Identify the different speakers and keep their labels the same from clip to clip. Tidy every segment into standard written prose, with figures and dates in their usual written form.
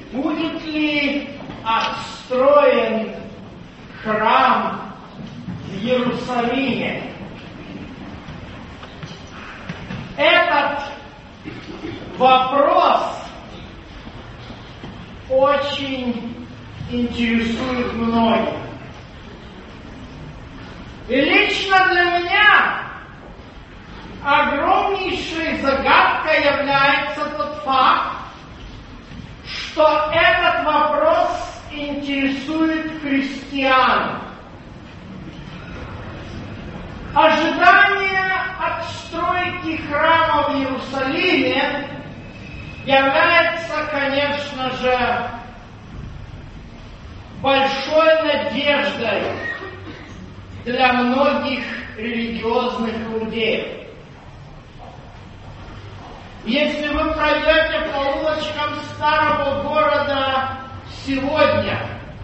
Speaker 1: будет ли отстроен храм в Иерусалиме. Этот вопрос очень интересует многих. И лично для меня огромнейшей загадкой является тот факт, что этот вопрос интересует христиан. Ожидание отстройки храма в Иерусалиме является, конечно же, большой надеждой для многих религиозных иудеев. Если вы пройдете по улочкам старого города сегодня,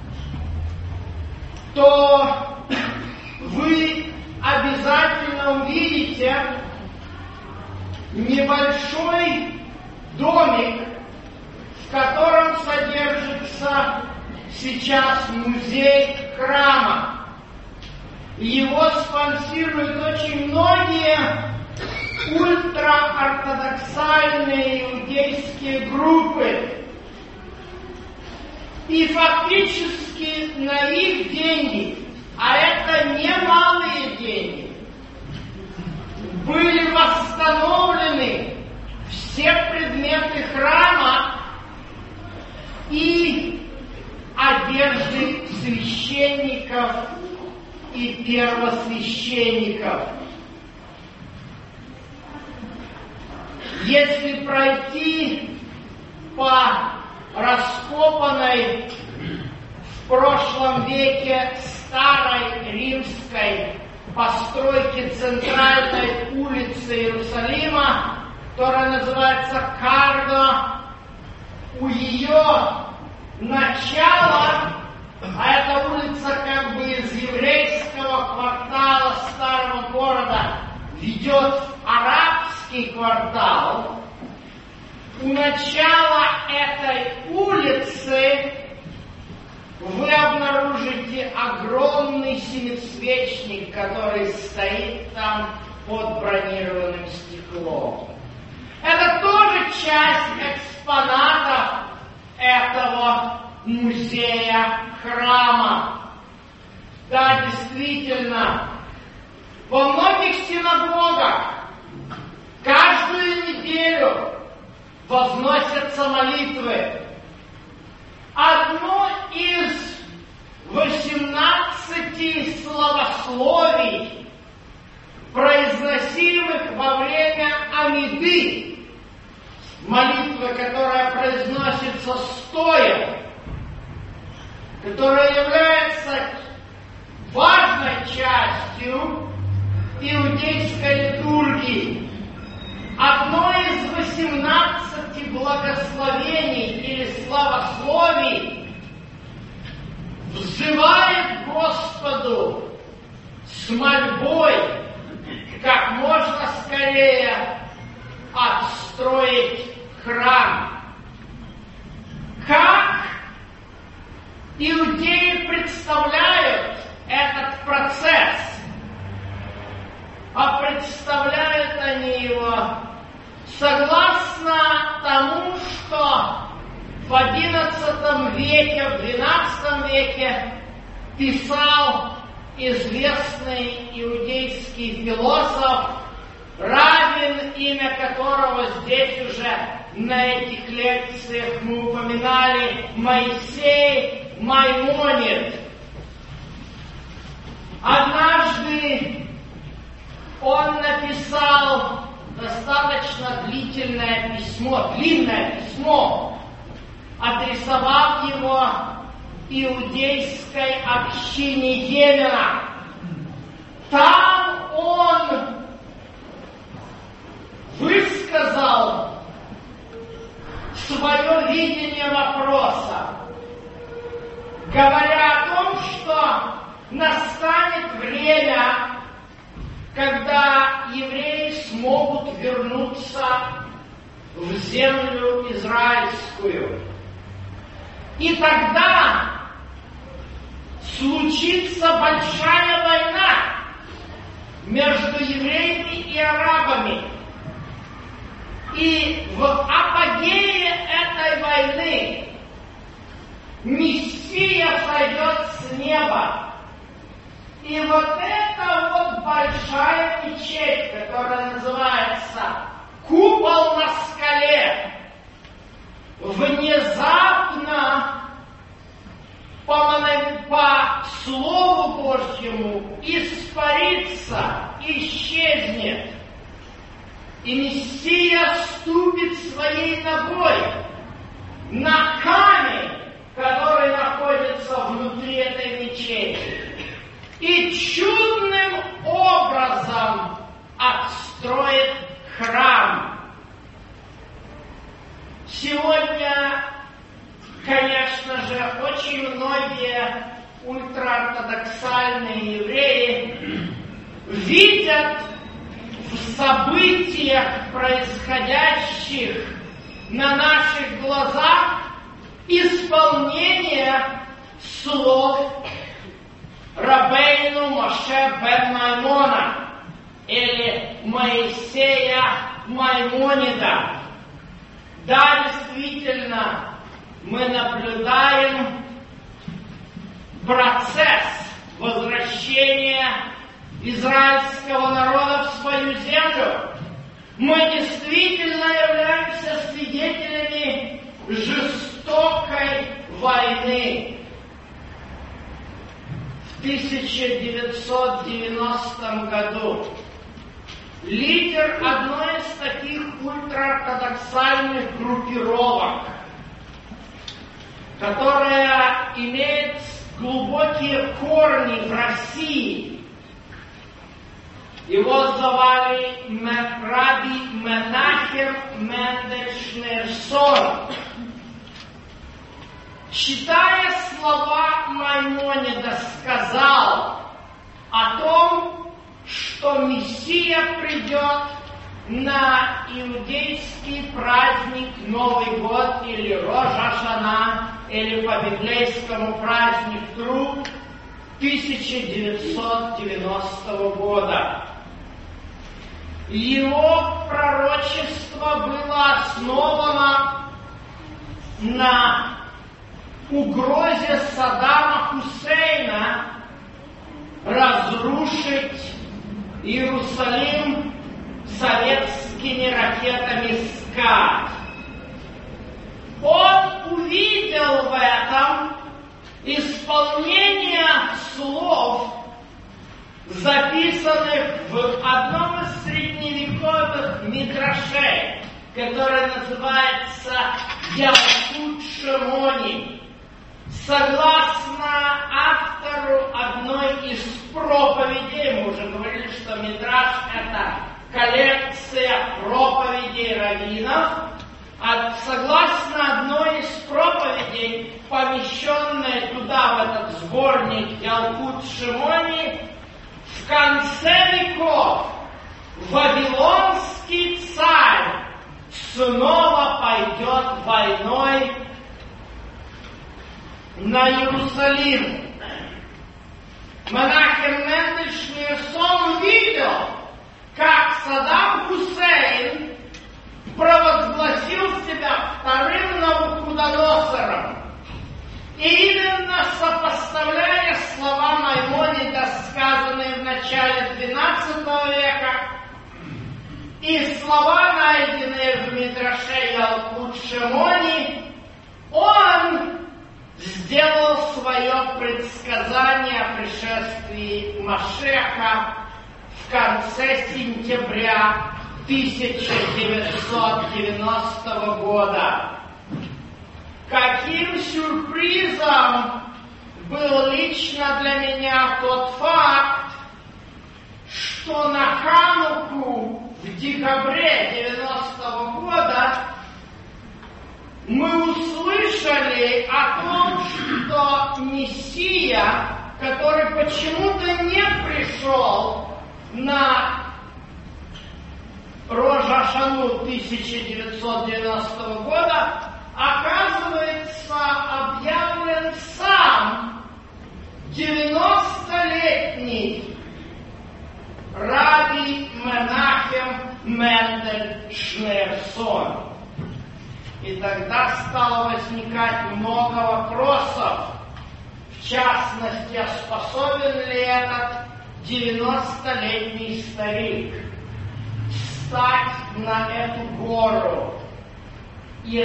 Speaker 1: то вы обязательно увидите небольшой домик, в котором содержится сейчас музей храма. Его спонсируют очень многие ультраортодоксальные иудейские группы. И фактически на их деньги, а это немалые деньги, были восстановлены все предметы храма и одежды священников и первосвященников. Если пройти по раскопанной в прошлом веке старой римской постройке центральной улицы Иерусалима, которая называется Карго, у ее начала, а эта улица как бы из еврейского квартала старого города ведет в арабский квартал, у начала этой улицы вы обнаружите огромный семисвечник, который стоит там под бронированным стеклом. Это тоже часть экспонатов этого музея храма. Да, действительно, во многих синагогах каждую неделю возносятся молитвы. Одно из 18 славословий, произносимых во время Амиды, молитвы, которая произносится стоя, которая является важной частью иудейской литургии. Одно из 18 благословений или славословий взывает Господу с мольбой как можно скорее отстроить храм. Как иудеи представляют этот процесс? А представляют они его согласно тому, что в XI веке, в XII веке писал известный иудейский философ, раввин, имя которого здесь уже на этих лекциях мы упоминали, Моисей Маймонид. Однажды он написал достаточно длинное письмо, адресовав его иудейской общине Йемена. Там он высказал свое видение вопроса, говоря о том, что настанет время, когда евреи смогут вернуться в землю израильскую. И тогда случится большая война между евреями и арабами. И в апогее этой войны Мессия сойдет с неба. И вот эта вот большая мечеть, которая называется «Купол на скале», внезапно по Слову Божьему испарится, исчезнет. И Мессия ступит своей ногой на камень, который находится внутри этой мечети, и чудным образом отстроит храм. Сегодня, конечно же, очень многие ультраортодоксальные евреи видят в событиях, происходящих на наших глазах, исполнение слов Рабейну Моше бен Маймона или Моисея Маймонида. Да, действительно, мы наблюдаем процесс возвращения израильского народа в свою землю. Мы действительно являемся свидетелями жестокой войны. В 1990 году лидер одной из таких ультраортодоксальных группировок, которая имеет глубокие корни в России, его звали Раби Менахем Мендель Шнейрсон. Читая слова Маймонида, сказал о том, что Мессия придет на иудейский праздник Новый год или Рош ха-Шана, или по библейскому праздник Труд 1990 года. Его пророчество было основано на угрозе Саддама Хусейна разрушить Иерусалим советскими ракетами «Скат». Он увидел в этом исполнение слов, записанных в одном из средневековых мидрашей, который называется Ялкут Шимони. Согласно автору одной из проповедей, мы уже говорили, что мидраш — это коллекция проповедей раввинов, согласно одной из проповедей, помещенной туда, в этот сборник Ялкут Шимони, в конце веков вавилонский царь снова пойдет войной на Иерусалим. Менахем Мендель Шнейрсон увидел, как Саддам Хусейн провозгласил себя вторым Навуходоносором. И именно сопоставляя слова Маймонида, сказанные в начале XII века, и слова, найденные в мидраше Ялкут Шимони, он сделал свое предсказание о пришествии Машеха в конце сентября 1990 года. Каким сюрпризом был лично для меня тот факт, что на Хануку в декабре 90 года мы услышали о том, что Мессия, который почему-то не пришел на Рош ха-Шану 1990 года, оказывается, объявлен тогда стало возникать много вопросов. В частности, способен ли этот 90-летний старик встать на эту гору и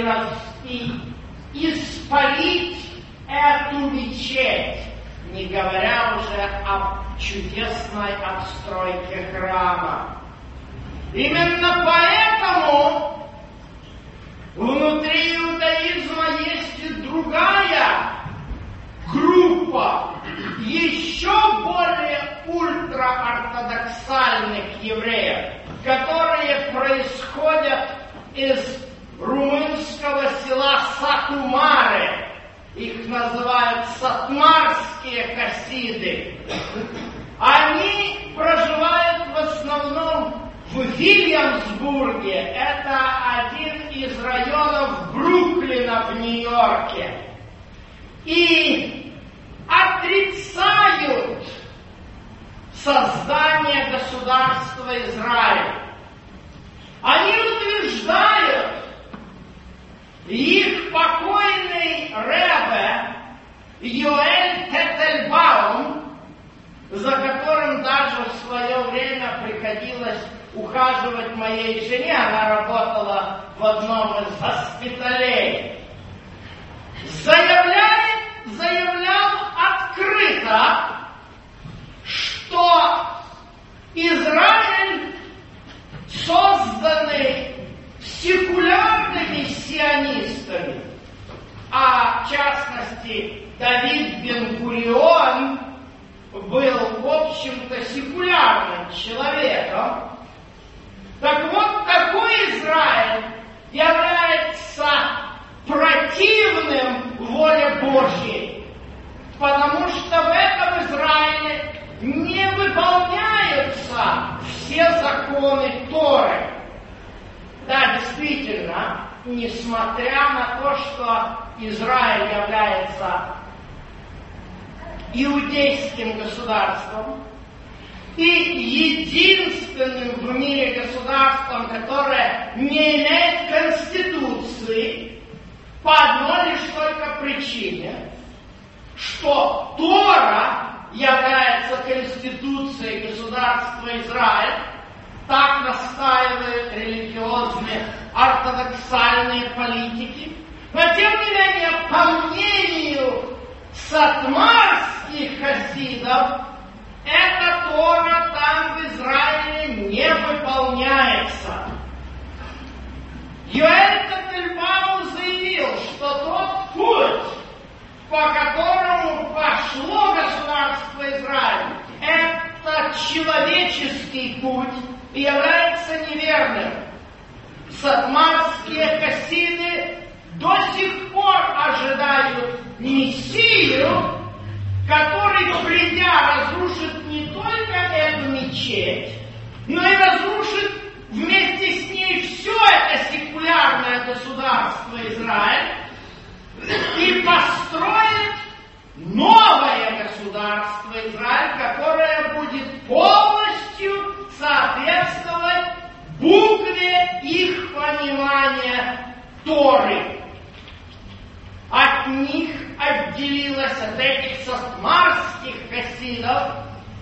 Speaker 1: испарить эту мечеть, не говоря уже о чудесной отстройке храма. Именно поэтому внутри иудаизма есть и другая группа, еще более ультраортодоксальных евреев, которые происходят из румынского села Сатмары. Их называют сатмарские хасиды. Они проживают в основном в Вильямсбурге. Это один из районов Бруклина в Нью-Йорке. И отрицают создание государства Израиль. Они утверждают, их покойный ребе Йоэль Тетельбаум, за которым даже в свое время приходилось ухаживать моей жене, она работала в одном из госпиталей, заявлял открыто, что Израиль созданный секулярными сионистами, а в частности Давид Бен-Гурион был, в общем-то, секулярным человеком. Так вот, такой Израиль является противным воле Божьей, потому что в этом Израиле не выполняются все законы Торы. Да, действительно, несмотря на то, что Израиль является иудейским государством и единственным в мире государством, которое не имеет конституции, по одной лишь только причине, что Тора является конституцией государства Израиль. Так настаивают религиозные ортодоксальные политики. Но тем не менее, по мнению сатмарских хасидов, эта Тора там в Израиле не выполняется. Йоэль Тетельбаум заявил, что тот путь, по которому пошло государство Израиль, это человеческий путь, и является неверным. Сатмарские хасиды до сих пор ожидают Мессию, который, придя, разрушит не только эту мечеть, но и разрушит вместе с ней все это секулярное государство Израиль и построит новое государство Израиль, которое будет полностью соответствовать букве их понимания Торы. От них отделилась, от этих сатмарских хасидов,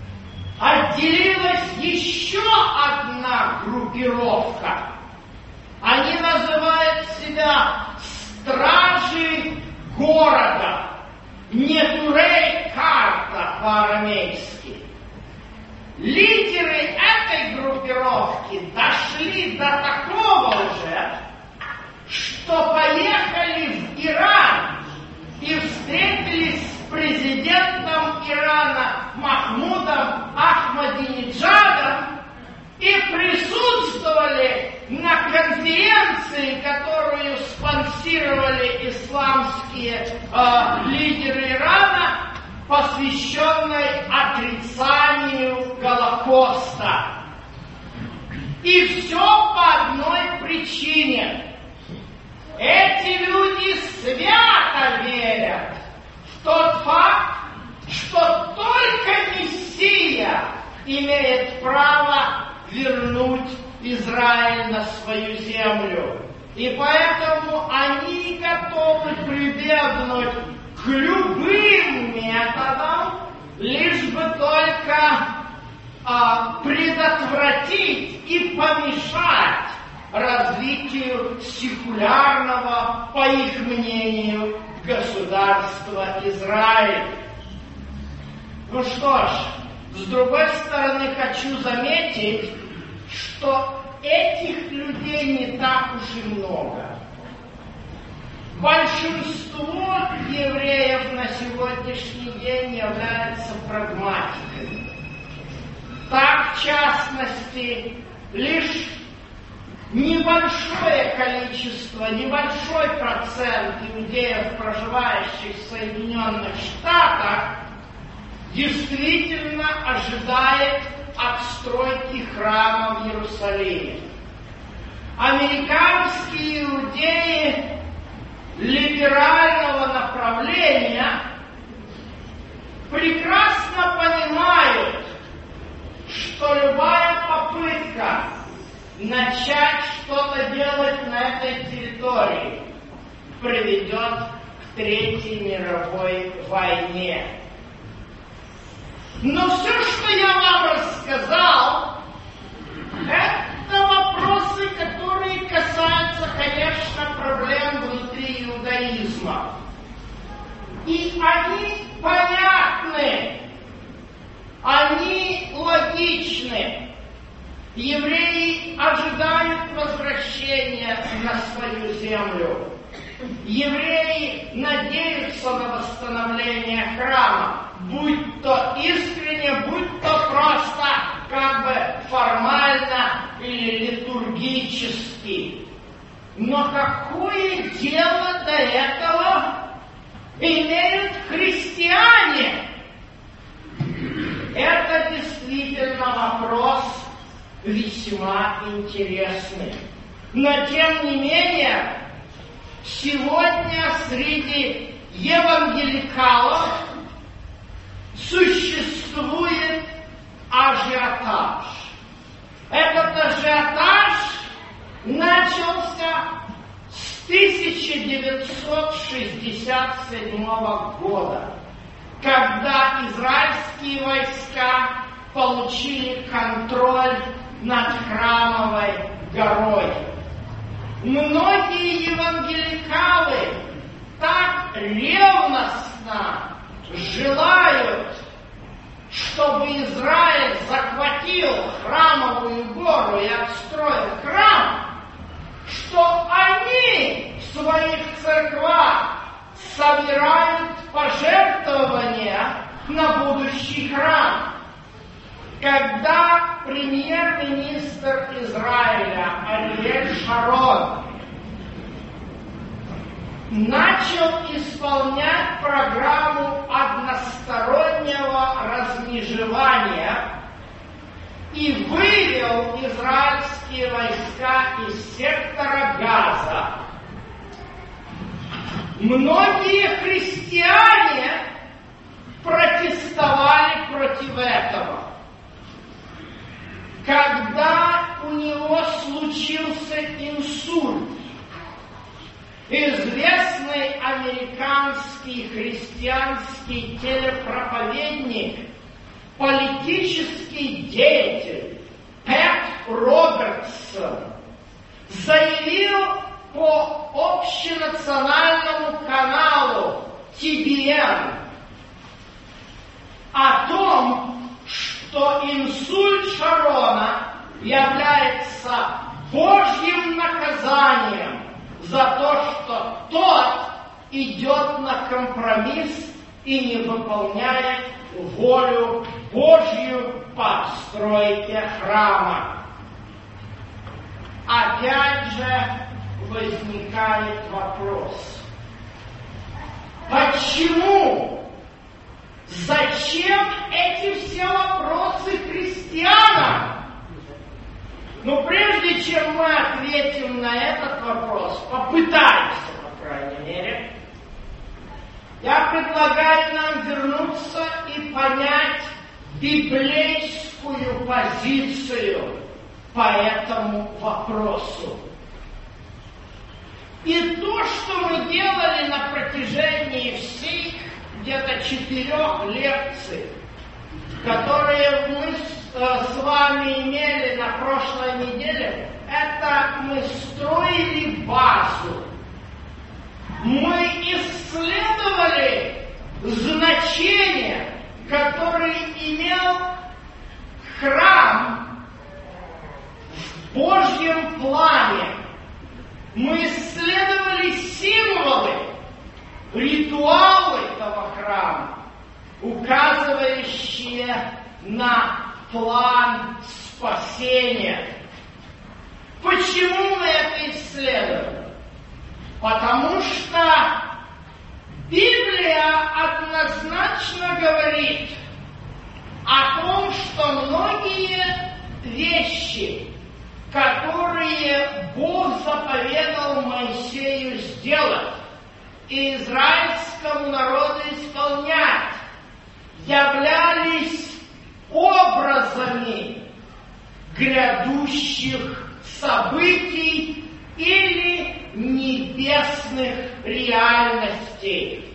Speaker 1: отделилась еще одна группировка. Они называют себя стражи города, Нетурей карта по-арамейски. Лидеры этой группировки дошли до такого уже, что поехали в Иран и встретились с президентом Ирана Махмудом Ахмадинеджадом и присутствовали на конференции, которую спонсировали исламские лидеры Ирана, посвященной отрицанию Голокоста. И все по одной причине. Эти люди свято верят в тот факт, что только Мессия имеет право вернуть Израиль на свою землю. И поэтому они готовы прибегнуть к любым методам, лишь бы только предотвратить и помешать развитию секулярного, по их мнению, государства Израиль. Ну что ж, с другой стороны, хочу заметить, что этих людей не так уж и много. Большинство евреев на сегодняшний день являются прагматиками. Так, в частности, лишь небольшое количество, небольшой процент иудеев, проживающих в Соединенных Штатах, действительно ожидает отстройки храма в Иерусалиме. Американские иудеи либерального направления прекрасно понимают, что любая попытка начать что-то делать на этой территории приведет к Третьей мировой войне. Но все, что я вам рассказал, это вопросы, которые касаются, конечно, проблем внутри иудаизма. И они понятны, они логичны. Евреи ожидают возвращения на свою землю. Евреи надеются на восстановление храма, будь то искренне, будь то просто как бы формально или литургически. Но какое дело до этого имеют христиане? Это действительно вопрос весьма интересный. Но тем не менее, сегодня среди евангеликалов существует ажиотаж. Этот ажиотаж начался с 1967 года, когда израильские войска получили контроль над Храмовой горой. Многие евангеликалы так ревностно желают, чтобы Израиль захватил Храмовую гору и отстроил храм, что они в своих церквах собирают пожертвования на будущий храм. Когда премьер-министр Израиля Ариэль Шарон начал исполнять программу одностороннего размежевания и вывел израильские войска из сектора Газа, многие христиане протестовали против этого. Когда у него случился инсульт, известный американский христианский телепроповедник, политический деятель Пэт Робертсон заявил по общенациональному каналу TBN о том, что инсульт Шарона является Божьим наказанием за то, что тот идет на компромисс и не выполняет волю Божью по отстройке храма. Опять же возникает вопрос: почему? Зачем эти все вопросы христианам? Но прежде чем мы ответим на этот вопрос, попытаемся, по крайней мере, я предлагаю нам вернуться и понять библейскую позицию по этому вопросу. И то, что мы делали на протяжении всех где-то 4 лекций, которые мы с вами имели на прошлой неделе, это мы строили базу. Мы исследовали значение, которое имел храм в Божьем плане. Мы исследовали символы, ритуалы этого храма, указывающие на план спасения. Почему мы это исследуем? Потому что Библия однозначно говорит о том, что многие вещи, которые Бог заповедал Моисею сделать и израильскому народу исполнять, являлись образами грядущих событий или небесных реальностей.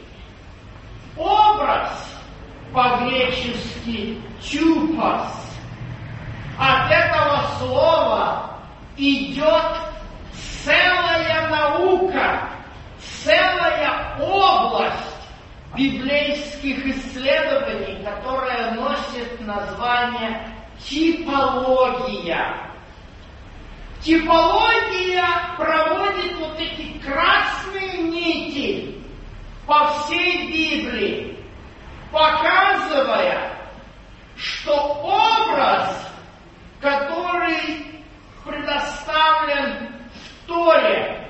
Speaker 1: Образ по-гречески «тюпос». От этого слова идет целая наука, целая область библейских исследований, которая носит название типология. Типология проводит вот эти красные нити по всей Библии, показывая, что образ, который предоставлен в Торе,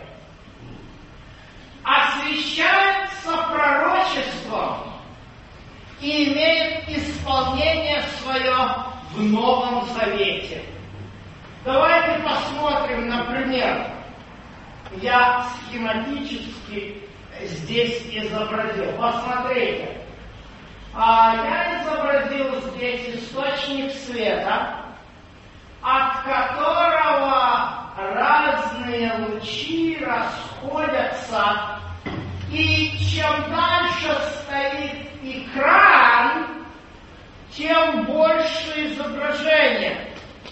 Speaker 1: освещается пророчеством и имеет исполнение свое в Новом Завете. Давайте посмотрим, например, я схематически здесь изобразил. Посмотрите. Я изобразил здесь источник света, от которого разные лучи расходятся, и чем дальше стоит экран, тем больше изображение.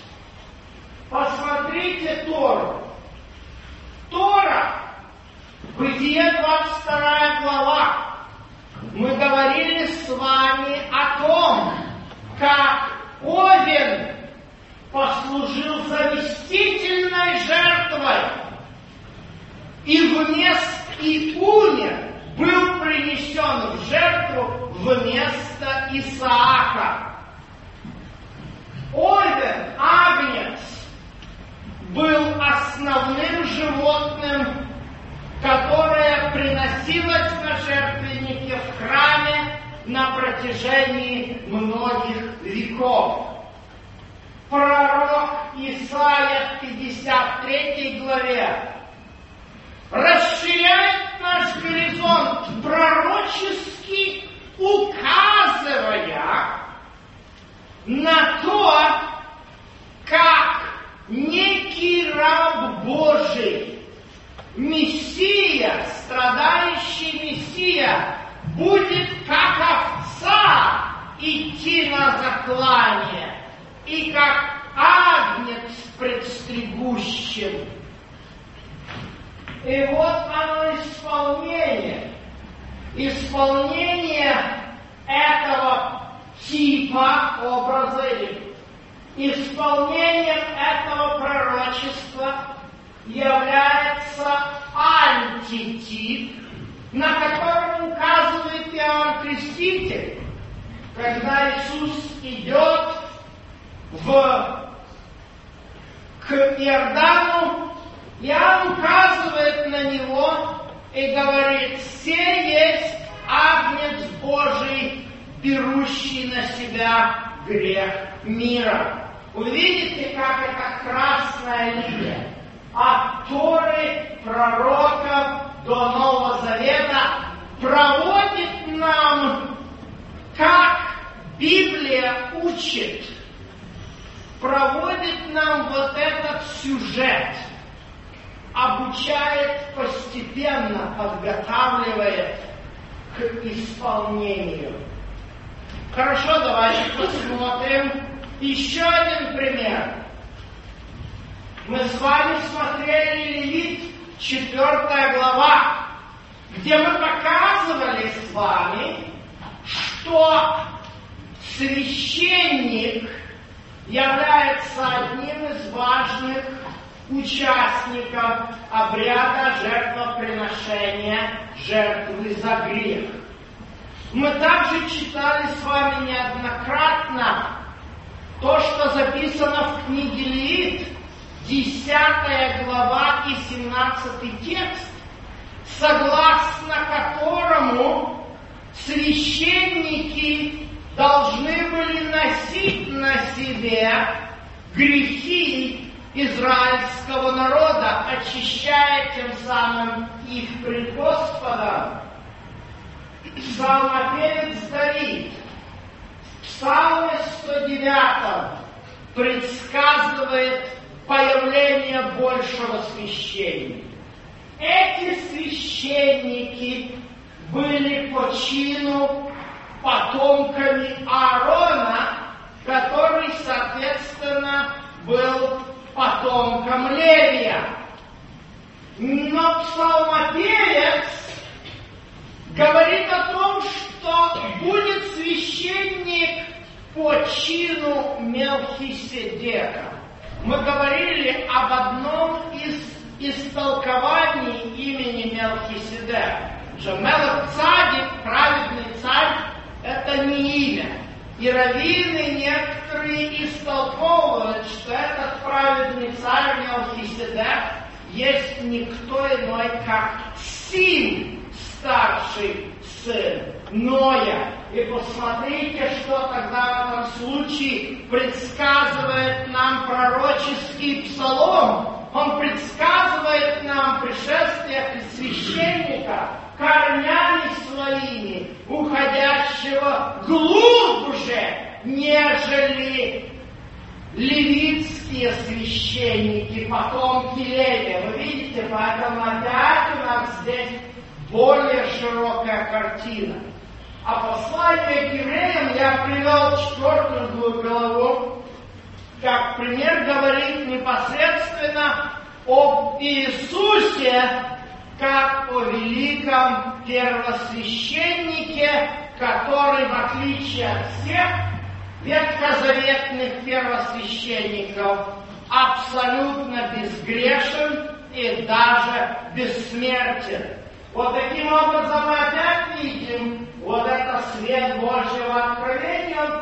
Speaker 1: Посмотрите Тору. Тора, Бытие 22 глава. Мы говорили с вами о том, как Овен послужил заместительной жертвой, и Унер был принесен в жертву вместо Исаака. Овен, агнец, был основным животным, которое приносилось на жертвеннике в храме на протяжении многих веков. Пророк Исаия в 53 главе расширяет наш горизонт, пророчески указывая на то, как некий раб Божий, Мессия, страдающий Мессия, будет как овца идти на заклание, и как агнец пред стригущим. И вот оно исполнение этого типа образа, или исполнением этого пророчества является антитип, на котором указывает Иоанн Креститель, когда Иисус идет к Иордану, Иоанн указывает на него и говорит: «Се есть агнец Божий, берущий на себя грех мира». Увидите, как это красная линия от Торы, пророков до Нового Завета проводит нам, как Библия учит, проводит нам вот этот сюжет, обучает постепенно постепенно подготавливает к исполнению. Хорошо, давайте посмотрим еще один пример. Мы с вами смотрели Левит, 4 глава, где мы показывали с вами, что священник является одним из важных участников обряда жертвоприношения жертвы за грех. Мы также читали с вами неоднократно то, что записано в книге Левит, 10 глава и 17 текст, согласно которому священники должны были носить на себе грехи израильского народа, очищая тем самым их пред Господом. Псалмопевец Давид в Псалме 109 предсказывает появление большего священника. Эти священники были по чину потомками Аарона, который, соответственно, был потомком Левия. Но псалмопевец говорит о том, что будет священник по чину Мелхиседека. Мы говорили об одном из истолкований имени Мелхиседек. Что Мелах Цадик, праведный царь, это не имя. И раввины некоторые истолковывают, что этот праведный царь Мелхиседек есть никто иной, как Сим, старший сын Ноя. И посмотрите, что тогда в этом случае предсказывает нам пророческий псалом. Он предсказывает нам пришествие священника корнями своими, уходящего глубже, нежели левитские священники, потомки Левия. Вы видите, поэтому опять у нас здесь более широкая картина. А послание к евреям я привел 4 главу, как пример говорит непосредственно об Иисусе, как о великом первосвященнике, который, в отличие от всех ветхозаветных первосвященников, абсолютно безгрешен и даже бессмертен. Вот таким образом мы опять видим вот это свет Божьего откровения, он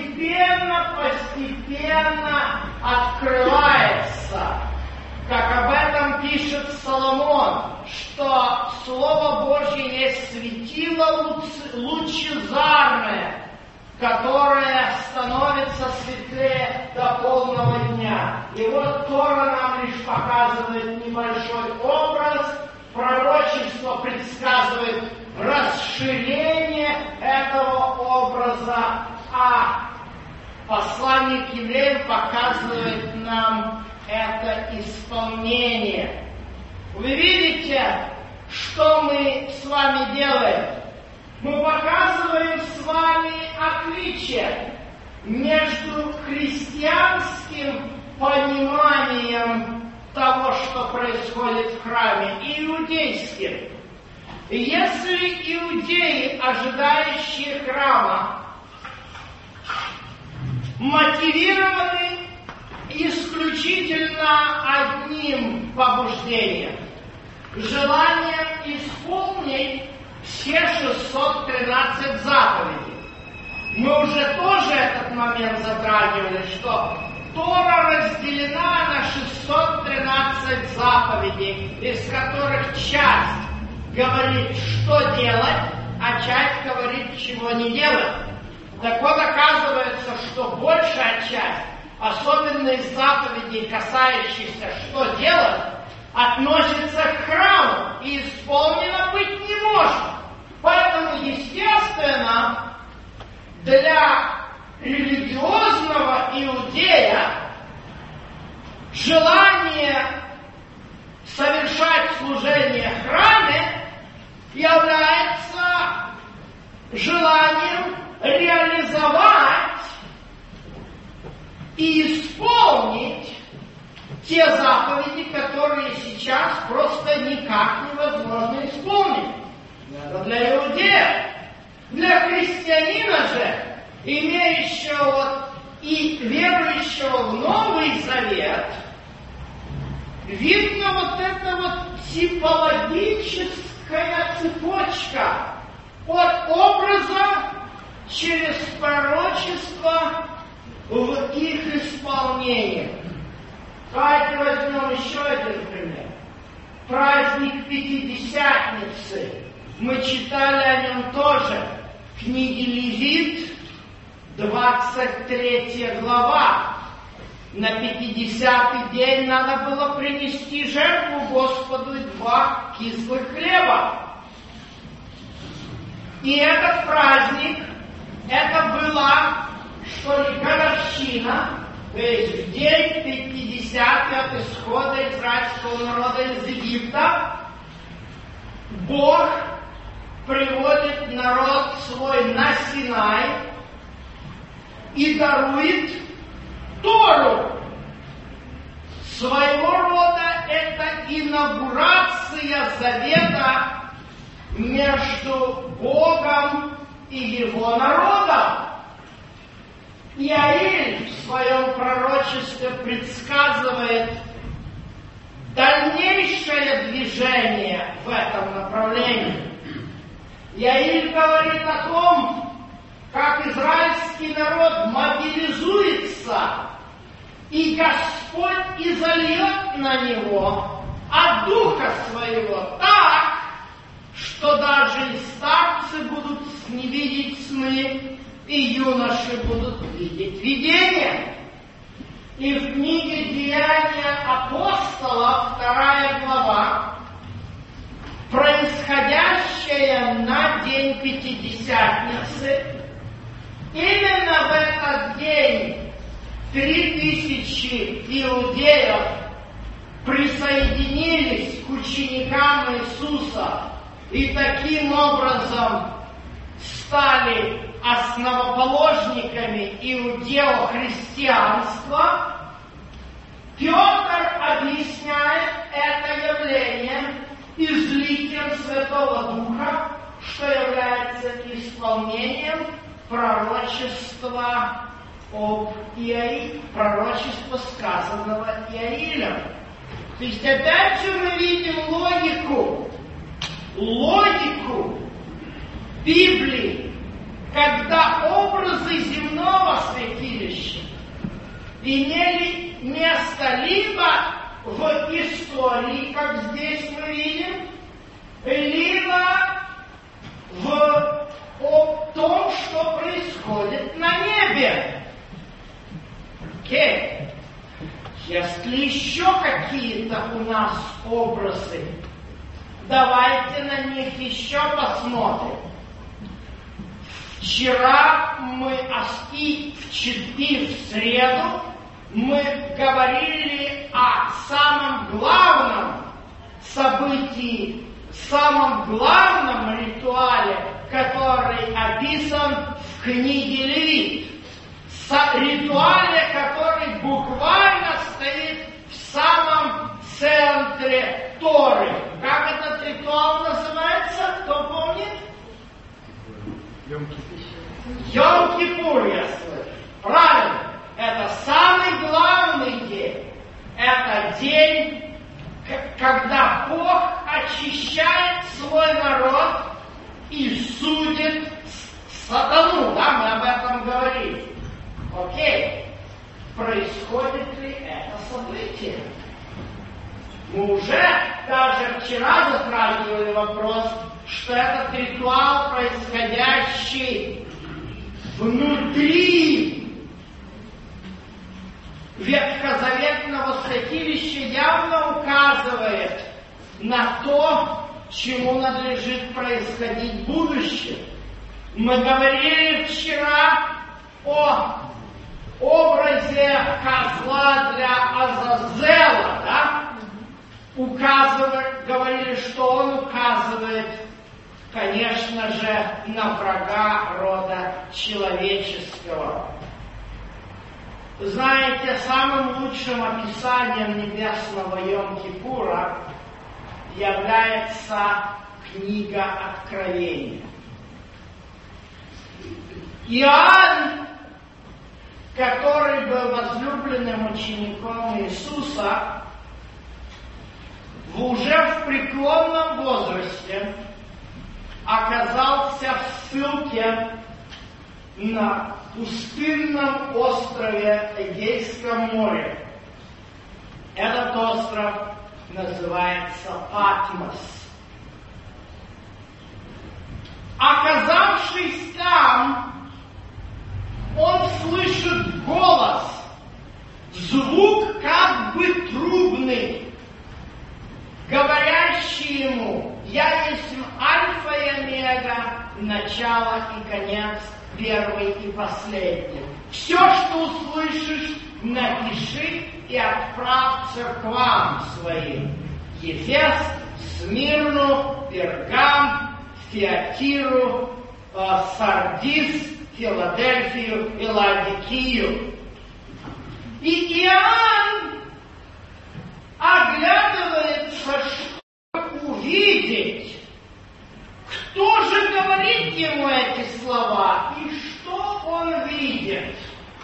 Speaker 1: постепенно открывается. Как об этом пишет Соломон, что Слово Божье есть светило лучезарное, которое становится светлее до полного дня. И вот Тора нам лишь показывает небольшой образ, пророчество предсказывает расширение этого образа, а послание к евреям показывает нам это исполнение. Вы видите, что мы с вами делаем? Мы показываем с вами отличие между христианским пониманием того, что происходит в храме, и иудейским. Если иудеи, ожидающие храма, мотивированы исключительно одним побуждением, желанием исполнить все 613 заповедей. Мы уже тоже этот момент затрагивали, что Тора разделена на 613 заповедей, из которых часть говорит, что делать, а часть говорит, чего не делать. Так вот, оказывается, что большая часть, особенно из заповедей, касающихся, что делать, относится к храму и исполнено быть не может. Поэтому, естественно, для религиозного иудея желание совершать служение храма желанием реализовать и исполнить те заповеди, которые сейчас просто никак невозможно исполнить. Это для иудея. Для христианина же, имеющего и верующего в Новый Завет, видно вот эта типологическая цепочка от образа через пророчество в их исполнение. Давайте возьмем еще один пример. Праздник Пятидесятницы. Мы читали о нем тоже. В книге Левит, 23 глава. На 50-й день надо было принести жертву Господу 2 кислых хлеба. И этот праздник, это была, что ли, годовщина, то есть в день 50-й от исхода израильского народа из Египта, Бог приводит народ свой на Синай и дарует Тору. Своего рода это инаугурация завета между Богом и его народом. Иаиль в своем пророчестве предсказывает дальнейшее движение в этом направлении. Иаиль говорит о том, как израильский народ мобилизуется, и Господь изольет на него от Духа Своего так, что даже и старцы будут не видеть сны, и юноши будут видеть видения. И в книге «Деяния апостолов», 2 глава, происходящее на день Пятидесятницы, именно в этот день 3000 иудеев присоединились к ученикам Иисуса и таким образом стали основоположниками иудео-христианства. Петр объясняет это явление излитием Святого Духа, что является исполнением пророчества об Иаиле, пророчества, сказанного Иаилем. То есть опять же мы видим логику Библии, когда образы земного святилища имели место либо в истории, как здесь мы видим, либо о том, что происходит на небе. Окей. Если еще какие-то у нас образы, давайте на них еще посмотрим. Вчера и в среду мы говорили о самом главном событии, самом главном ритуале, который описан в книге Левит. Ритуале, который буквально стоит в самом центре Торы. Как этот ритуал называется? Кто помнит? Йом-Кипур, я слышу. Правильно. Это самый главный день. Это день, когда Бог очищает свой народ и судит сатану. Да, мы об этом говорили. Окей. Происходит ли это событие? Мы уже даже вчера затрагивали вопрос, что этот ритуал, происходящий внутри ветхозаветного святилища, явно указывает на то, чему надлежит происходить в будущем. Мы говорили вчера о образе козла для Азазела, да? Говорили, что он указывает конечно же, на врага рода человеческого. Знаете, самым лучшим описанием небесного Йом-Кипура является книга Откровения. Иоанн, который был возлюбленным учеником Иисуса, уже в преклонном возрасте оказался в ссылке на пустынном острове Эгейском море. Этот остров называется Патмос. Оказавшись там, он слышит голос, звук как бы трубный, говорящий ему: «Я есть Альфа и Омега, начало и конец, первый и последний. Все, что услышишь, напиши и отправь церквам своим: Ефес, Смирну, Пергам, Фиатиру, Сардис, Филадельфию и Ладикию». И Иоанн оглядывается, чтобы увидеть, кто же говорит ему эти слова и что он видит.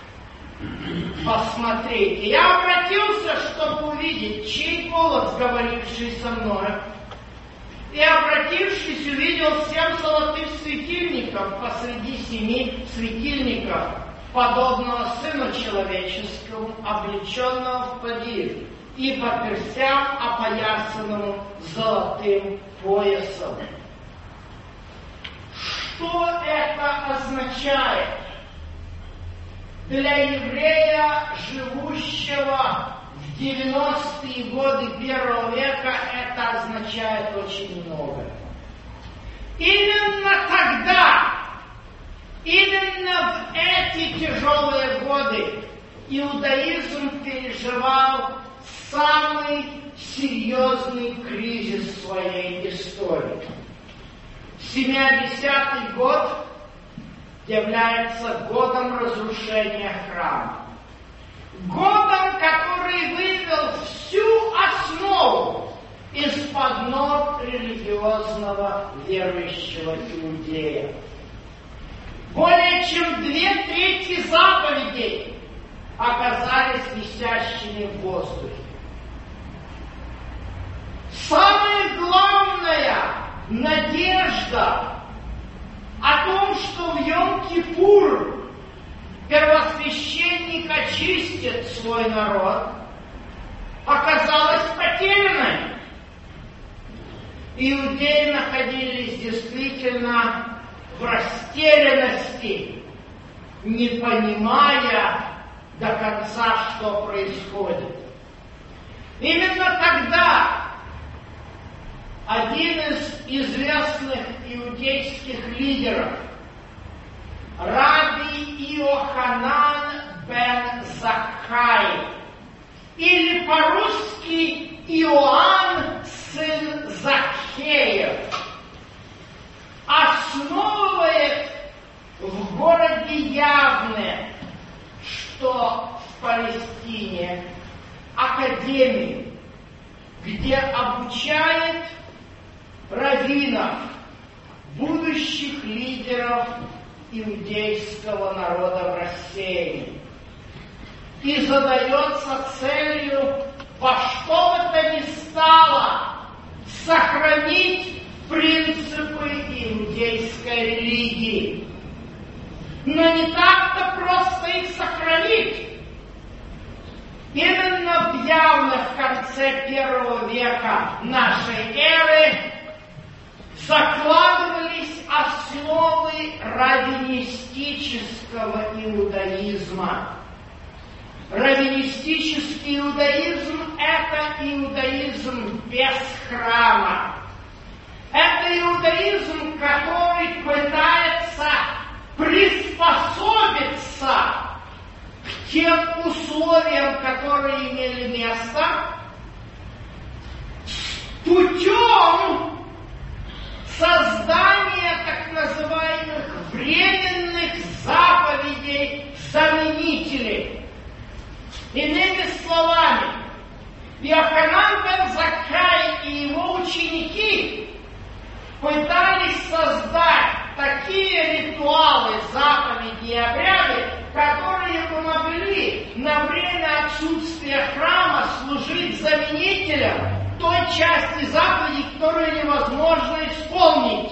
Speaker 1: Посмотрите, я обратился, чтобы увидеть, чей голос, говоривший со мною. И, обратившись, увидел 7 золотых светильников посреди 7 светильников, подобного Сыну Человеческому, облеченного в подир, и по перстям опоясанному золотым поясом. Что это означает? Для еврея, живущего в 90-е годы первого века, это означает очень много. Именно тогда, именно в эти тяжелые годы, иудаизм переживал самый серьезный кризис своей истории. 70-й год является годом разрушения храма. Годом, который вывел всю основу из-под ног религиозного верующего иудея. Более чем 2/3 заповедей оказались висящими в воздухе. Самая главная надежда о том, что в Йом-Кипур первосвященник очистит свой народ, оказалась потерянной. Иудеи находились действительно в растерянности, не понимая до конца, что происходит. Именно тогда один из известных иудейских лидеров, Раби Иоханан бен Заккай, или по-русски Иоанн, сын Закхеев, основывает в городе Явне, что в Палестине, академию, где обучает раввинов, будущих лидеров иудейского народа в рассеянии. И задается целью во что бы то ни стало сохранить принципы иудейской религии. Но не так-то просто их сохранить. Именно в Явне в конце первого века нашей эры закладывались основы раввинистического иудаизма. Раввинистический иудаизм – это иудаизм без храма. Это иудаизм, который пытается приспособиться к тем условиям, которые имели место, путем создания Иными словами, Йоханан бен Заккай и его ученики пытались создать такие ритуалы, заповеди и обряды, которые помогли на время отсутствия храма служить заменителем той части заповедей, которую невозможно исполнить.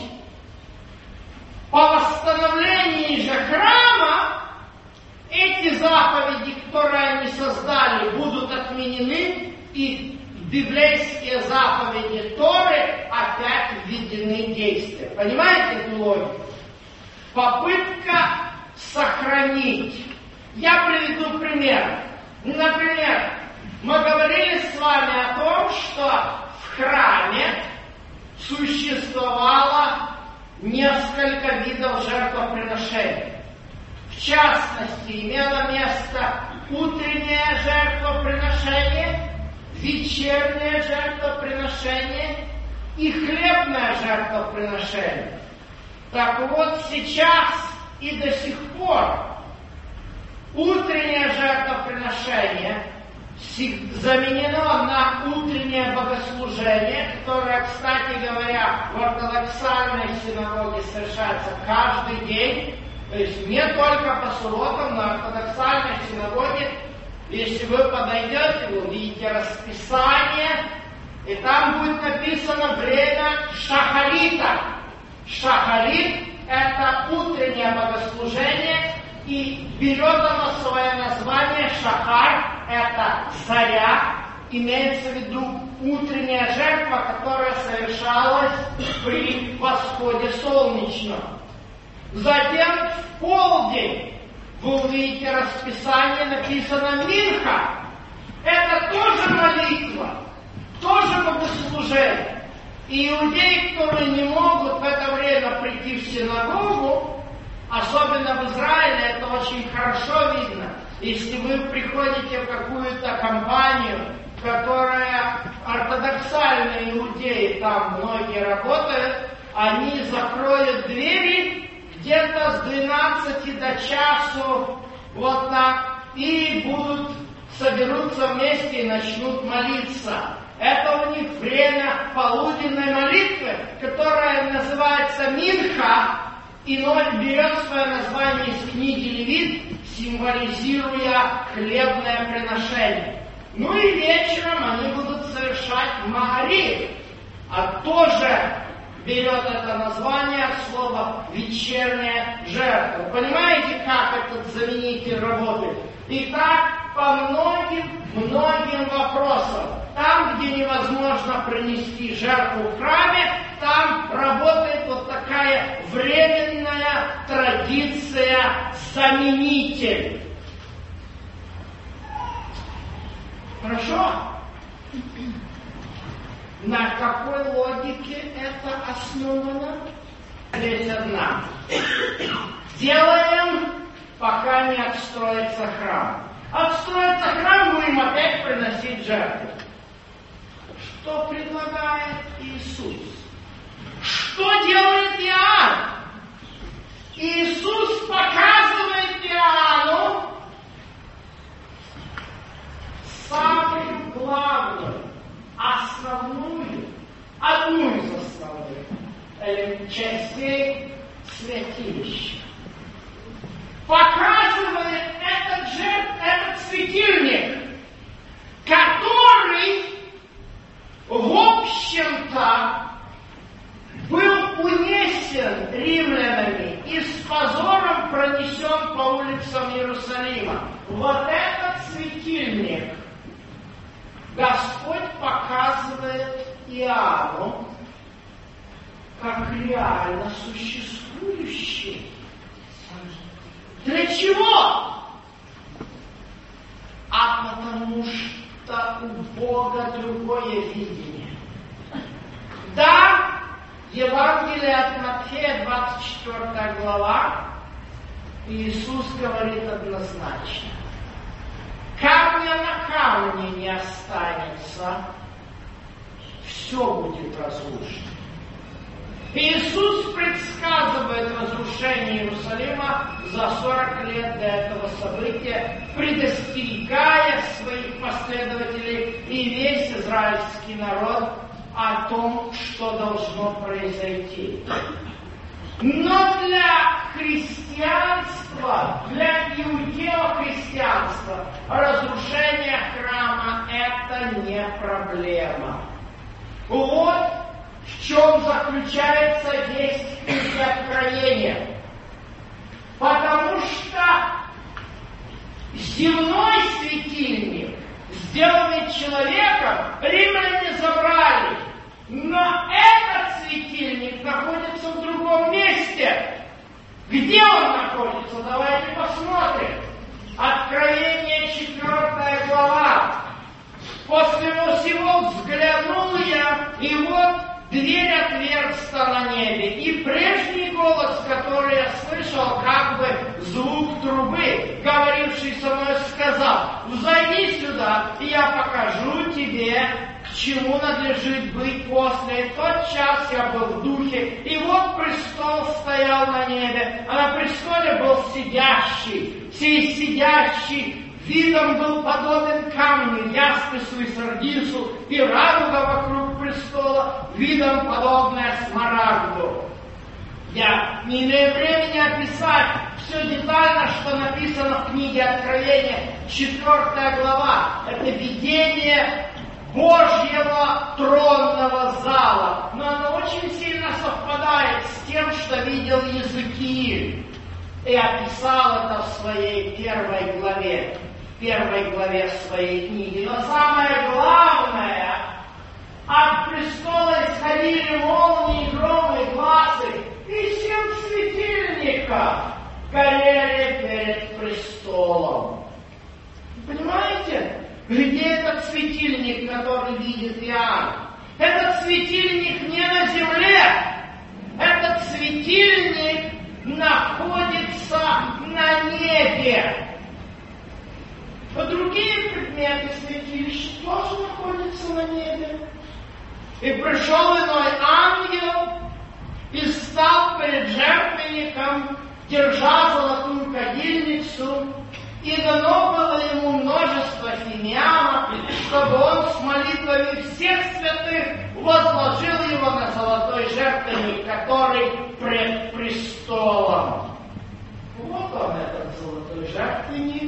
Speaker 1: По восстановлении же храма эти заповеди, которые они создали, будут отменены, и библейские заповеди Торы опять введены в действие. Понимаете эту логику? Попытка сохранить. Я приведу пример. Например, мы говорили с вами о том, что в храме существовало несколько видов жертвоприношений. В частности, имело место утреннее жертвоприношение, вечернее жертвоприношение и хлебное жертвоприношение. Так вот, сейчас и до сих пор утреннее жертвоприношение заменено на утреннее богослужение, которое, кстати говоря, в ортодоксальной синагоге совершается каждый день, то есть не только по субботам, на ортодоксальной синагоге. Если вы подойдете, вы увидите расписание, и там будет написано время шахарита. Шахарит – это утреннее богослужение, и берет оно свое название шахар – это заря, имеется в виду утренняя жертва, которая совершалась при восходе солнечного. Затем в полдень вы увидите расписание, написано минха. Это тоже молитва, тоже богослужение. И иудеи, которые не могут в это время прийти в синагогу, особенно в Израиле, это очень хорошо видно. Если вы приходите в какую-то компанию, которая ортодоксальные иудеи, там многие работают, они закроют двери где-то с 12 до часу, вот так, и соберутся вместе и начнут молиться. Это у них время полуденной молитвы, которая называется минха, и берет свое название из книги Левит, символизируя хлебное приношение. Ну и вечером они будут совершать маарив, а тоже берет это название от слова «вечерняя жертва». Понимаете, как этот заменитель работает? Итак, по многим вопросам. Там, где невозможно принести жертву в храме, там работает вот такая временная традиция заменитель. Хорошо? На какой логике это основано? Здесь одна. Делаем, пока не отстроится храм. Отстроится храм, будем опять приносить жертву. Что предлагает Иисус? Что делает Иоанн? Иисус показывает Иоанну самую главную, основную, одну из основных частей святилища. Показывает этот светильник, который, в общем-то, был унесен римлянами и с позором пронесен по улицам Иерусалима. Вот этот светильник Господь показывает Иоанну как реально существующий. Для чего? А потому что у Бога другое видение. Да, Евангелие от Матфея, 24 глава, Иисус говорит однозначно: камня на камне не останется, все будет разрушено. Иисус предсказывает разрушение Иерусалима Иерусалима за 40 лет до этого события, предостерегая своих последователей и весь израильский народ о том, что должно произойти. Но для христианства, для иудео-христианства разрушение храма – это не проблема. Вот в чем заключается весь книги Откровения. Потому что земной светильник, сделанный человеком, римляне забрали. Но этот светильник находится в другом месте. Где он находится? Давайте посмотрим. Откровение 4 глава. После всего взглянул я, и вот дверь отверста на небе. И прежний голос, который я слышал, как бы звук трубы, говоривший со мной, сказал: «Взойди сюда, и я покажу тебе, к чему надлежит быть после». И в тот час я был в духе, и вот престол стоял на небе, а на престоле был сидящий. Сей сидящий видом был подобен камню, яспису и сардису, и радуга вокруг престола, видом подобная смарагду. Я не имею времени описать все детально, что написано в книге Откровения, 4 глава. Это видение Божьего тронного зала. Но оно очень сильно совпадает с тем, что видел Иезекииль. И описал это в своей первой главе своей книги. Но самое главное, от престола исходили молнии, громы, глазы, и 7 светильников горели перед престолом. Понимаете? Где этот светильник, который видит Иоанн? Этот светильник не на земле. Этот светильник находится на небе. А другие предметы святилища тоже находятся на небе. И пришел иной ангел и стал перед жертвенником, держа золотую кадильницу, и дано было ему множество фимиама, чтобы он с молитвами всех святых возложил его на золотой жертвенник, который пред престолом. Вот он, этот золотой жертвенник.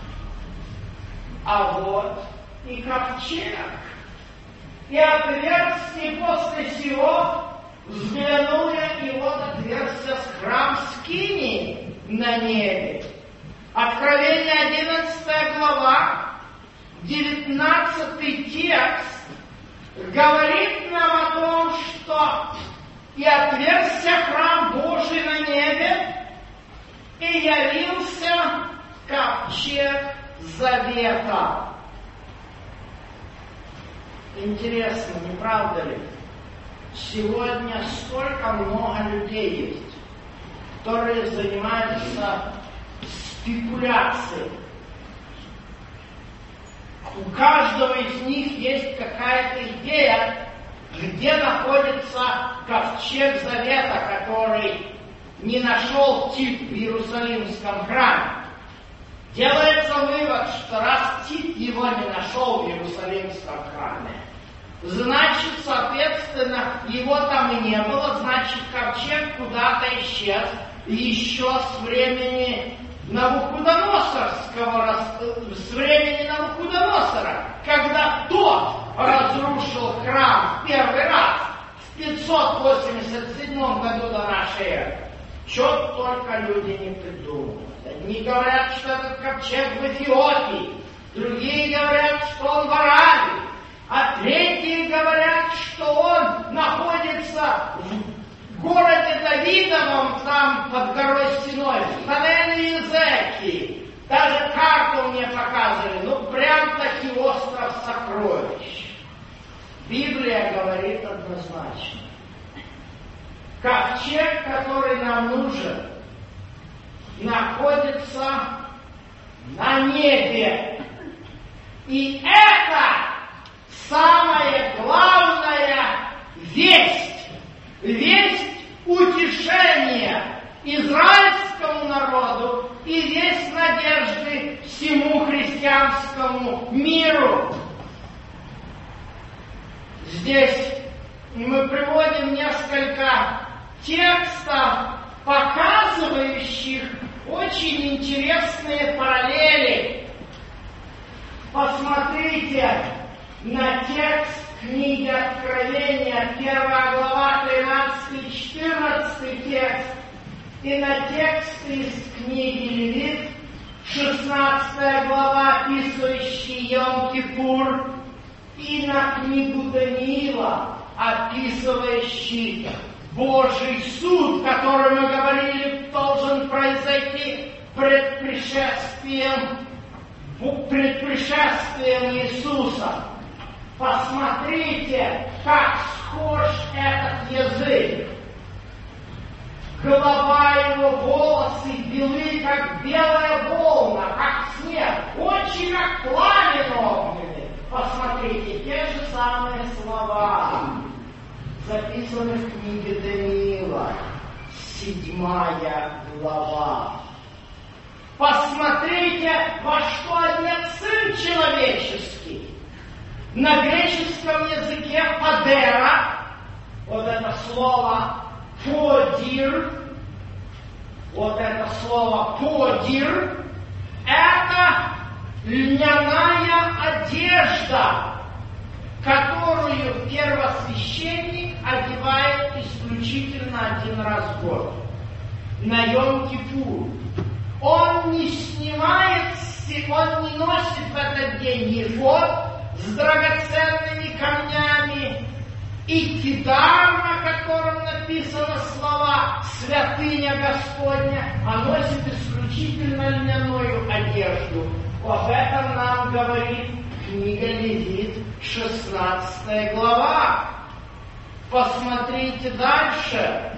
Speaker 1: А вот и ковчег. И отверстие после сего взглянул я, и вот отверстие с храм скинии на небе. Откровение 11 глава, 19 текст, говорит нам о том, что и отверстие храм Божий на небе, и явился ковчег завета. Интересно, не правда ли? Сегодня столько много людей есть, которые занимаются спекуляцией. У каждого из них есть какая-то идея, где находится ковчег завета, который не нашел Тит в Иерусалимском храме. Делается вывод, что раз Тит его не нашел в Иерусалимском храме, значит, соответственно, его там и не было, значит, ковчег куда-то исчез еще с времени Навуходоносора, когда тот разрушил храм первый раз в 587 году до нашей эры. Что только люди не придумали. Одни говорят, что этот ковчег в Эфиопии, другие говорят, что он в Аравии, а третьи говорят, что он находится в городе Давидовом, там под горой Синой, в Ханен-Езеки. Даже карту мне показывали, прям-таки остров сокровищ. Библия говорит однозначно. Ковчег, который нам нужен, находится на небе. И это самая главная весть. Весть утешения израильскому народу и весть надежды всему христианскому миру. Здесь мы приводим несколько текстов, показывающих очень интересные параллели. Посмотрите на текст книги Откровения, 1 глава, 13-14 текст, и на текст из книги Левит, 16 глава, описывающий Йом-Кипур, и на книгу Даниила, описывающий Божий суд, который, мы говорили, должен произойти пред пришествием Иисуса. Посмотрите, как схож этот язык. Голова его, волосы белы, как белая волна, как снег, очи, как пламя огненный. Посмотрите, те же самые слова записаны в книге Даниила, 7 глава. Посмотрите, во что одет Сын Человеческий. На греческом языке «падера», вот это слово «подир», это льняная одежда, которую первосвященник одевает исключительно один раз в год, на Йом-Кипур. Он не носит в этот день ефод с драгоценными камнями и кидар, на котором написано слова «Святыня Господня», а носит исключительно льняную одежду. Об этом нам говорит книга Левит, 16 глава. Посмотрите дальше,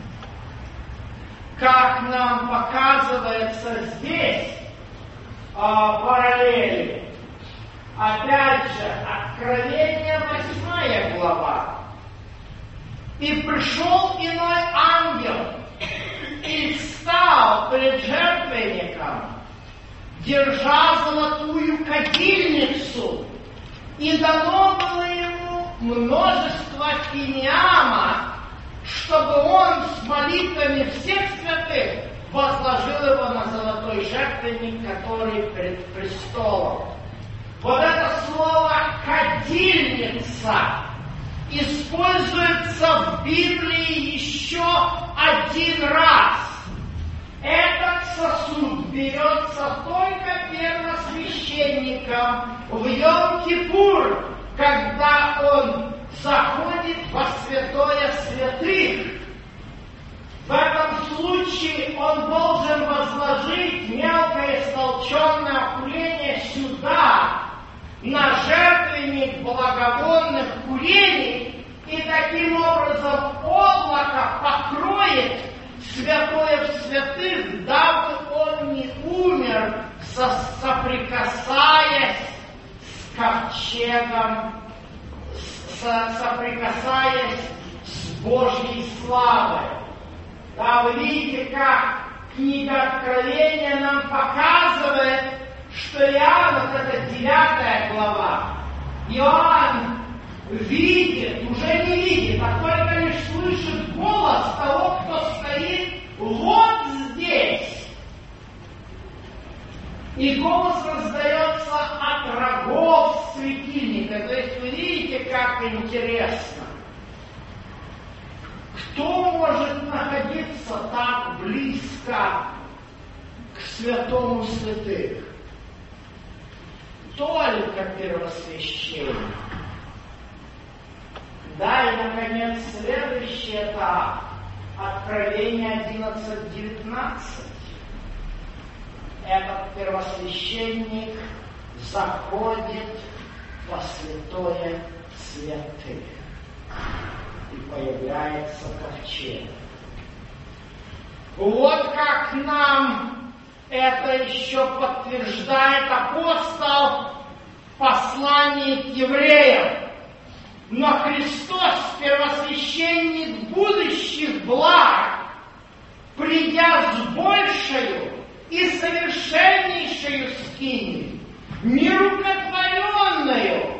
Speaker 1: как нам показывается здесь параллели. Опять же, Откровение, 8 глава. «И пришел иной ангел, и встал пред жертвенником, держа золотую кадильницу, и дано было ему множество фимиама, чтобы он с молитвами всех святых возложил его на золотой жертвенник, который пред престолом». Вот это слово «кадильница» используется в Библии еще один раз. Этот сосуд берется только первосвященником в Йом-Кипур, когда он заходит во святое святых. В этом случае он должен возложить мелкое столченное окурение сюда, на жертвенник благовонных курений, и таким образом облако покроет святое в святых, дабы он не умер, соприкасаясь с ковчегом, соприкасаясь с Божьей славой. Да, вы видите, как книга Откровения нам показывает, что Иоанн, вот это 9 глава, Иоанн видит, уже не видит, а только лишь слышит голос того, кто стоит вот здесь. И голос раздается от рогов светильника. То есть вы видите, как интересно. Кто может находиться так близко к святому святых? Только первосвященник. Да, и, наконец, следующий этап. Откровение 11:19. Этот первосвященник заходит во святое святых. И появляется ковчег. Вот как нам это еще подтверждает апостол в послании к евреям. Но Христос, первосвященник будущих благ, придя с большою и совершеннейшую скинию, нерукотворенную,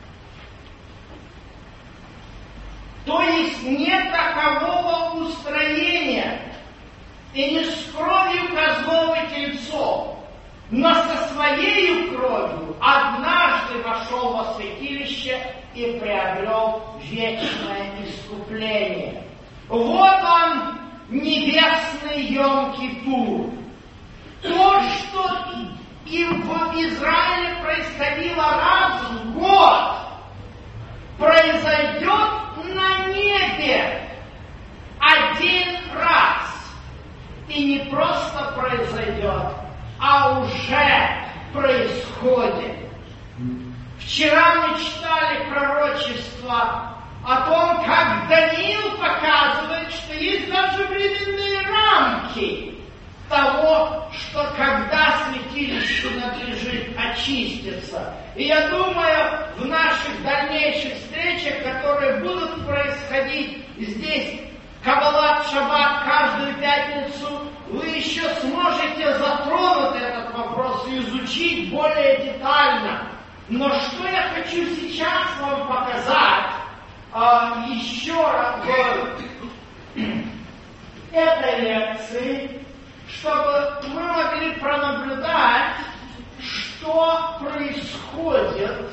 Speaker 1: то есть не такового устроения, и не с кровью козлов и тельцов, но со своей кровью однажды вошел во святилище и приобрел вечное искупление. Вот он, небесный Йом-Кипур. То, что им в Израиле происходило раз в год, произойдет на небе один раз. И не просто произойдет, а уже происходит. Вчера мы читали пророчество о том, как Даниил показывает, что есть даже временные рамки того, что когда святилищу надлежит очиститься. И я думаю, в наших дальнейших встречах, которые будут происходить здесь, Каббалат Шаббат каждую пятницу, вы еще сможете затронуть этот вопрос и изучить более детально. Но что я хочу сейчас вам показать еще раз в этой лекции, чтобы мы могли пронаблюдать, что происходит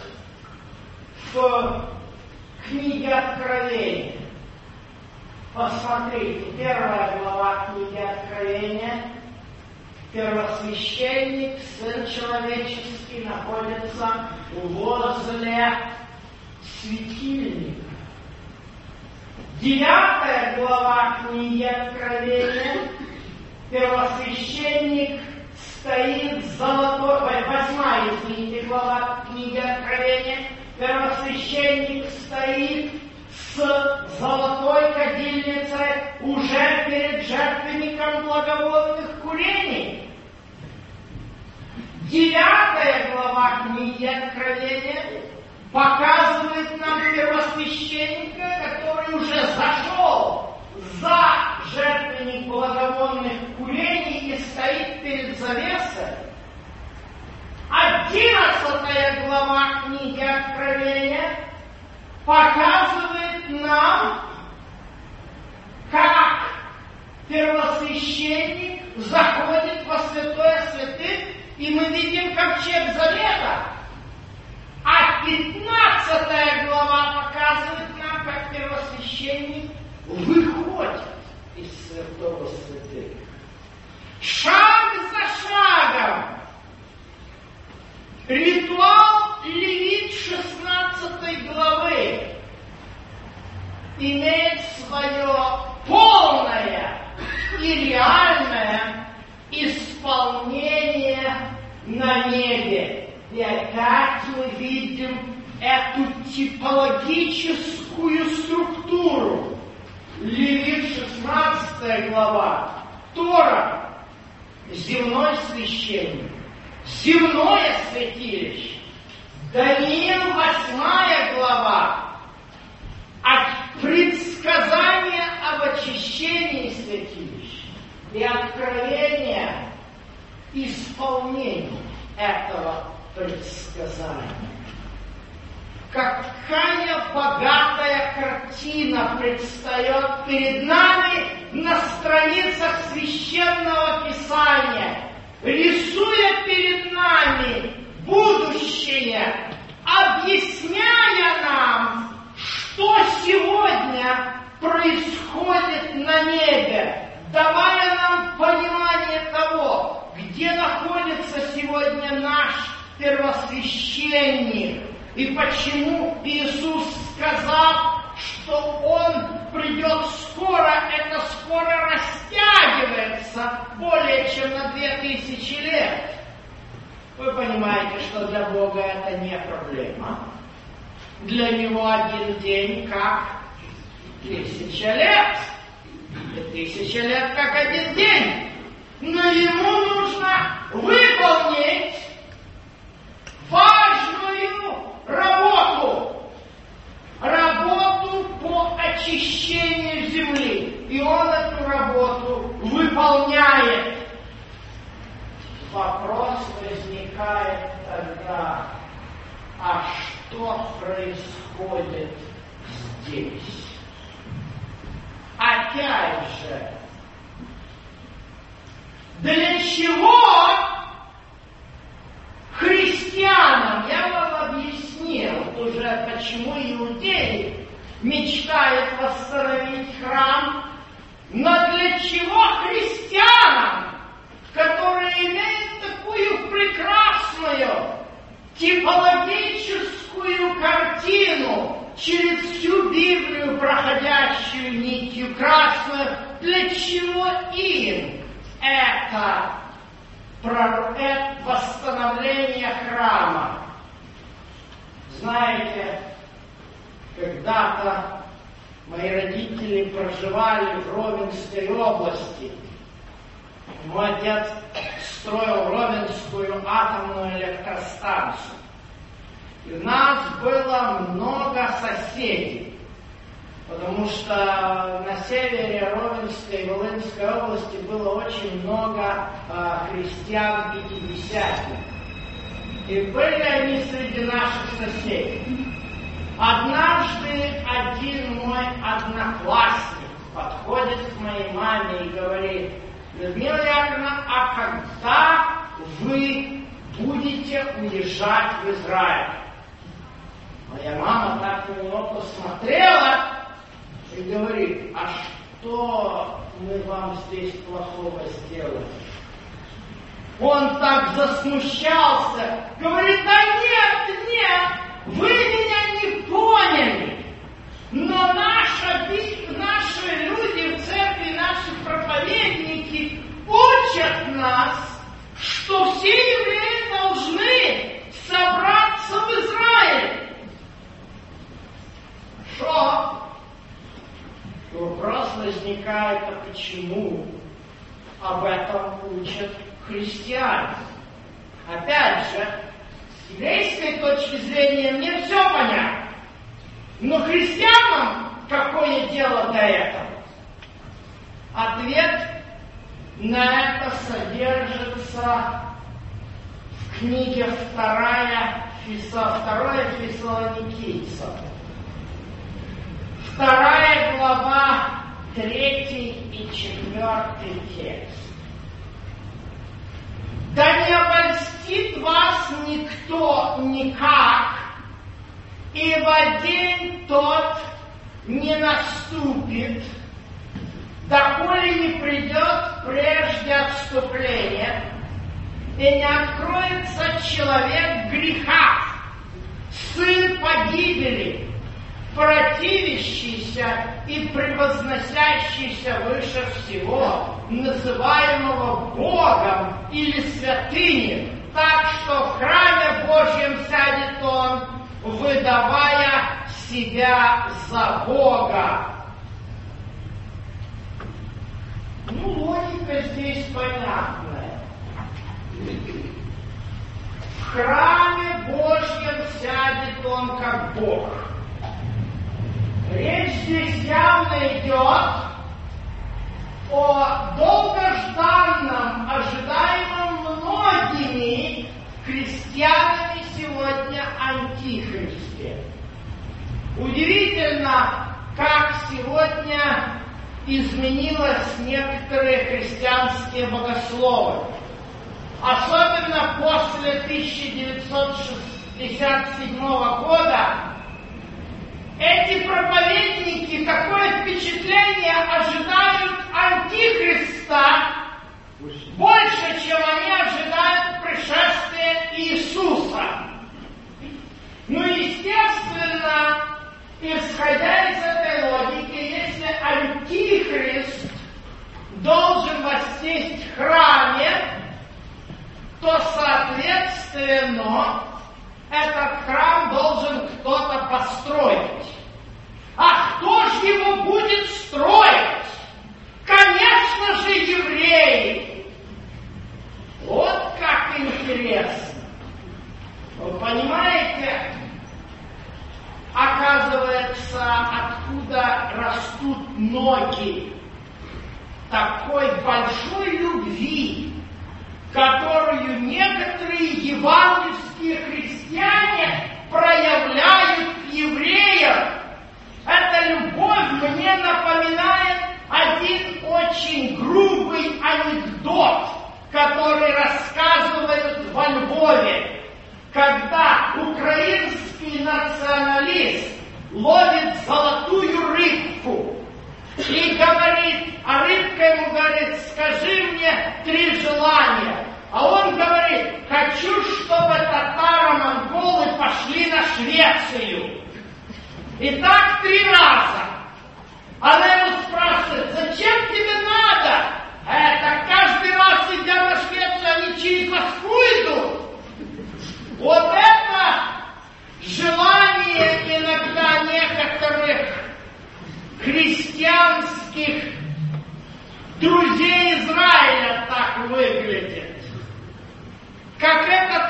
Speaker 1: в книге Откровения. Посмотрите, 1 глава книги Откровения. Первосвященник, Сын Человеческий, находится возле светильника. 9 глава книги Откровения. Первосвященник стоит золотой, 8 глава книги Откровения. Первосвященник стоит с золотой кадильницей уже перед жертвенником благовонных курений. 9 глава книги Откровения показывает нам первосвященника, который уже зашел за жертвенник благовонных курений и стоит перед завесой. 11 глава книги Откровения показывает нам, как первосвященник заходит во святое святых, и мы видим ковчег завета. А 15 глава показывает нам, как первосвященник выходит из святого святых. Шаг за шагом. Ритуал Левит 16 главы имеет свое полное и реальное исполнение на небе. И опять мы видим эту типологическую структуру. Левит 16 глава. Тора. Земной священник. Земное святилище. Даниил 8 глава. Предсказание об очищении святилища. И откровение исполнения этого предсказания. Какая богатая картина предстает перед нами на страницах Священного Писания, рисуя перед нами будущее, объясняя нам, что сегодня происходит на небе, давая нам понимание того, где находится сегодня наш первосвященник, и почему Иисус сказал, что Он придет скоро, это скоро растягивается более чем на 2000 лет. Вы понимаете, что для Бога это не проблема. Для Него один день как 1000 лет. И 1000 лет как один день. Но Ему нужно выполнить важную работу. Работу по очищению земли. И Он эту работу выполняет. что происходит здесь. Опять же, для чего христианам, я вам объяснил уже, почему иудеи мечтают восстановить храм, но для чего христианам, которые имеют такую прекрасную типологическую картину через всю Библию, проходящую нитью красную, для чего им это восстановление храма? Знаете, когда-то мои родители проживали в Ровенской области. Мой отец строил Ровенскую атомную электростанцию. И у нас было много соседей, потому что на севере Ровенской и Волынской области было очень много христиан-пятидесятников. И были они среди наших соседей. Однажды один мой одноклассник подходит к моей маме и говорит: Людмила Яковлевна, а когда вы будете уезжать в Израиль? Моя мама так на него посмотрела и говорит: а что мы вам здесь плохого сделали? Он так засмущался, говорит: да нет, вы меня не поняли, но наши люди в церкви, наши проповедники учат нас, что все евреи должны собраться в Израиль. Что? Вопрос возникает: а почему об этом учат христиане? Опять же, с еврейской точки зрения мне все понятно. Но христианам какое дело до этого? Ответ на это содержится в книге 2 Фессалоникийцам. 2 глава, 3 и 4 текст. Да не обольстит вас никто никак, и в день тот не наступит, доколе не придет прежде отступления, и не откроется человек греха, сын погибели, противящийся и превозносящийся выше всего, называемого Богом или святыней, так что в храме Божьем сядет он, выдавая себя за Бога. Логика здесь понятная. В храме Божьем сядет он как Бог. Речь здесь явно идет о долгожданном, ожидаемом многими христианами сегодня антихристе. Удивительно, как сегодня изменилось некоторые христианские богословы. Особенно после 1967 года эти проповедники, такое впечатление, ожидают антихриста больше, чем они ожидают пришествия Иисуса. Естественно, исходя из этой логики, если антихрист должен воссесть в храме, то, соответственно, этот храм должен кто-то построить. А кто же его будет строить? Конечно же, евреи. Вот как интересно. Вы понимаете, оказывается, откуда растут ноги такой большой любви, которую некоторые евангельские христиане проявляют Эта любовь мне напоминает один очень грубый анекдот, который рассказывают во Львове, когда украинский националист ловит золотую рыбку и говорит, а рыбка ему говорит, скажи мне 3 желания. А он говорит, хочу, чтобы татаро-монголы пошли на Швецию. И так 3 раза. Она ему спрашивает, зачем тебе надо? Это каждый раз, идя на Швецию, они через Москву идут. Вот это желание иногда некоторых христианских друзей Израиля так выглядит. Как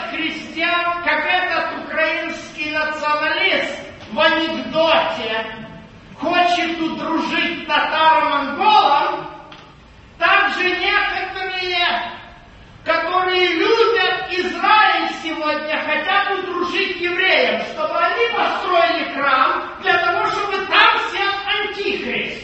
Speaker 1: этот украинский националист в анекдоте хочет удружить татаро-монголам, также некоторые, которые любят Израиль сегодня, хотят удружить евреям, чтобы они построили храм для того, чтобы там сел антихрист.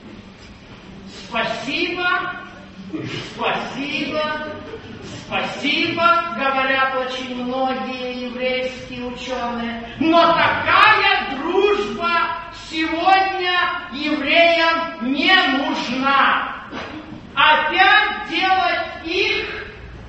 Speaker 1: Спасибо, говорят очень многие еврейские ученые, но такая дружба сегодня евреям не нужна. Опять делать их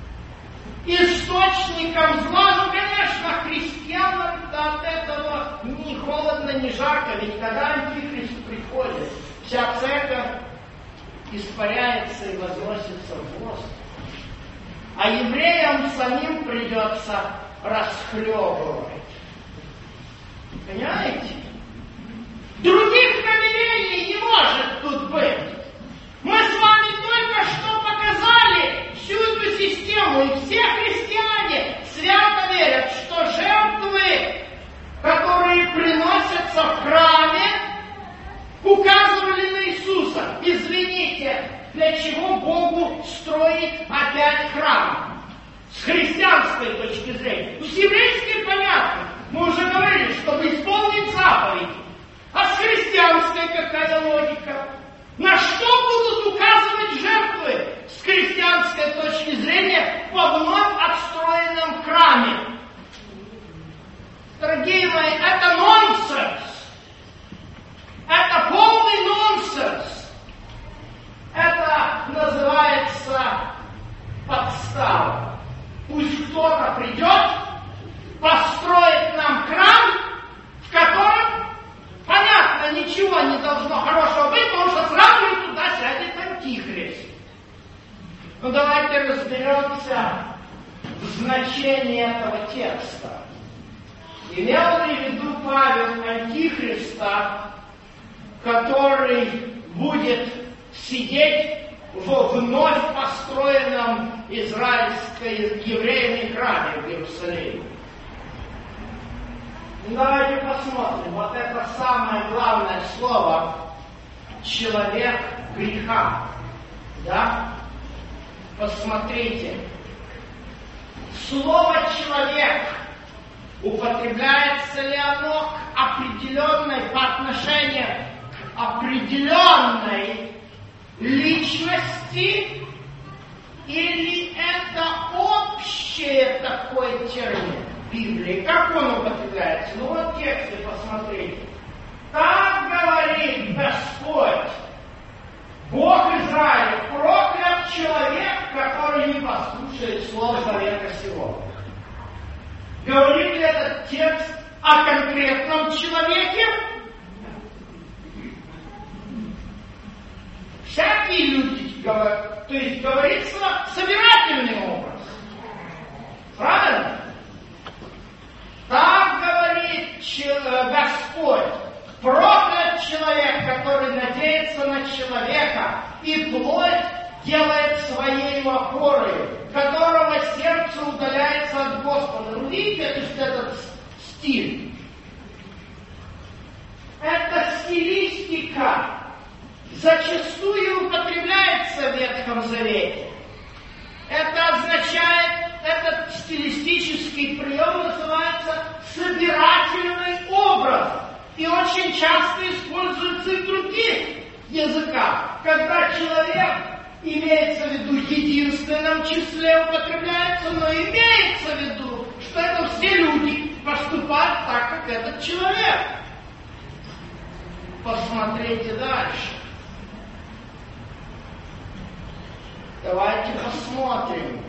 Speaker 1: источником зла, ну, конечно, христианам от этого ни холодно, ни жарко, ведь когда антихрист приходит, вся церковь испаряется и возносится в воздух. А евреям самим придется расхлебывать. Понимаете? Других намерений не может тут быть. Мы с вами только что показали всю эту систему, и все христиане свято верят, что жертвы, которые приносятся в храме, указывали на Иисуса. Извините, для чего Богу строить опять храм? С христианской точки зрения. С еврейской понятно. Мы уже говорили, чтобы исполнить заповеди. А с христианской какая логика? На что будут указывать жертвы с христианской точки зрения во вновь отстроенном храме? Дорогие мои, это нонсенс. Это полный нонсенс. Это называется подстава. Пусть кто-то придет, построит нам храм, в котором, понятно, ничего не должно хорошего быть, потому что сразу и туда сядет антихрист. Ну давайте разберемся в значении этого текста. Имел ли в виду Павел антихриста, который будет сидеть в вновь построенном израильско-еврейном храме в Иерусалиме? Давайте посмотрим. Вот это самое главное слово — человек греха. Да? Посмотрите. Слово «человек» употребляется ли оно к определенной, по отношению к определенной личности, или это общее такой термин Библии? Как он употребляется? Ну вот в тексте посмотрите. Так говорит Господь, Бог Израиля, проклят человек, который не послушает слова завета сего. Говорит ли этот текст о конкретном человеке? Всякие люди говорят, то есть говорится собирательный образ. Правильно? Так говорит Господь, проклят человек, который надеется на человека и плоть делает своей опорой, которого сердце удаляется от Господа. Вы видите, то есть этот стиль? Эта стилистика зачастую употребляется в Ветхом Завете. Это означает, этот стилистический прием называется собирательный образ. И очень часто используется и в других языках, когда человек имеется в виду в единственном числе употребляется, но имеется в виду, что это все люди поступают так, как этот человек. Посмотрите дальше. Давайте посмотрим,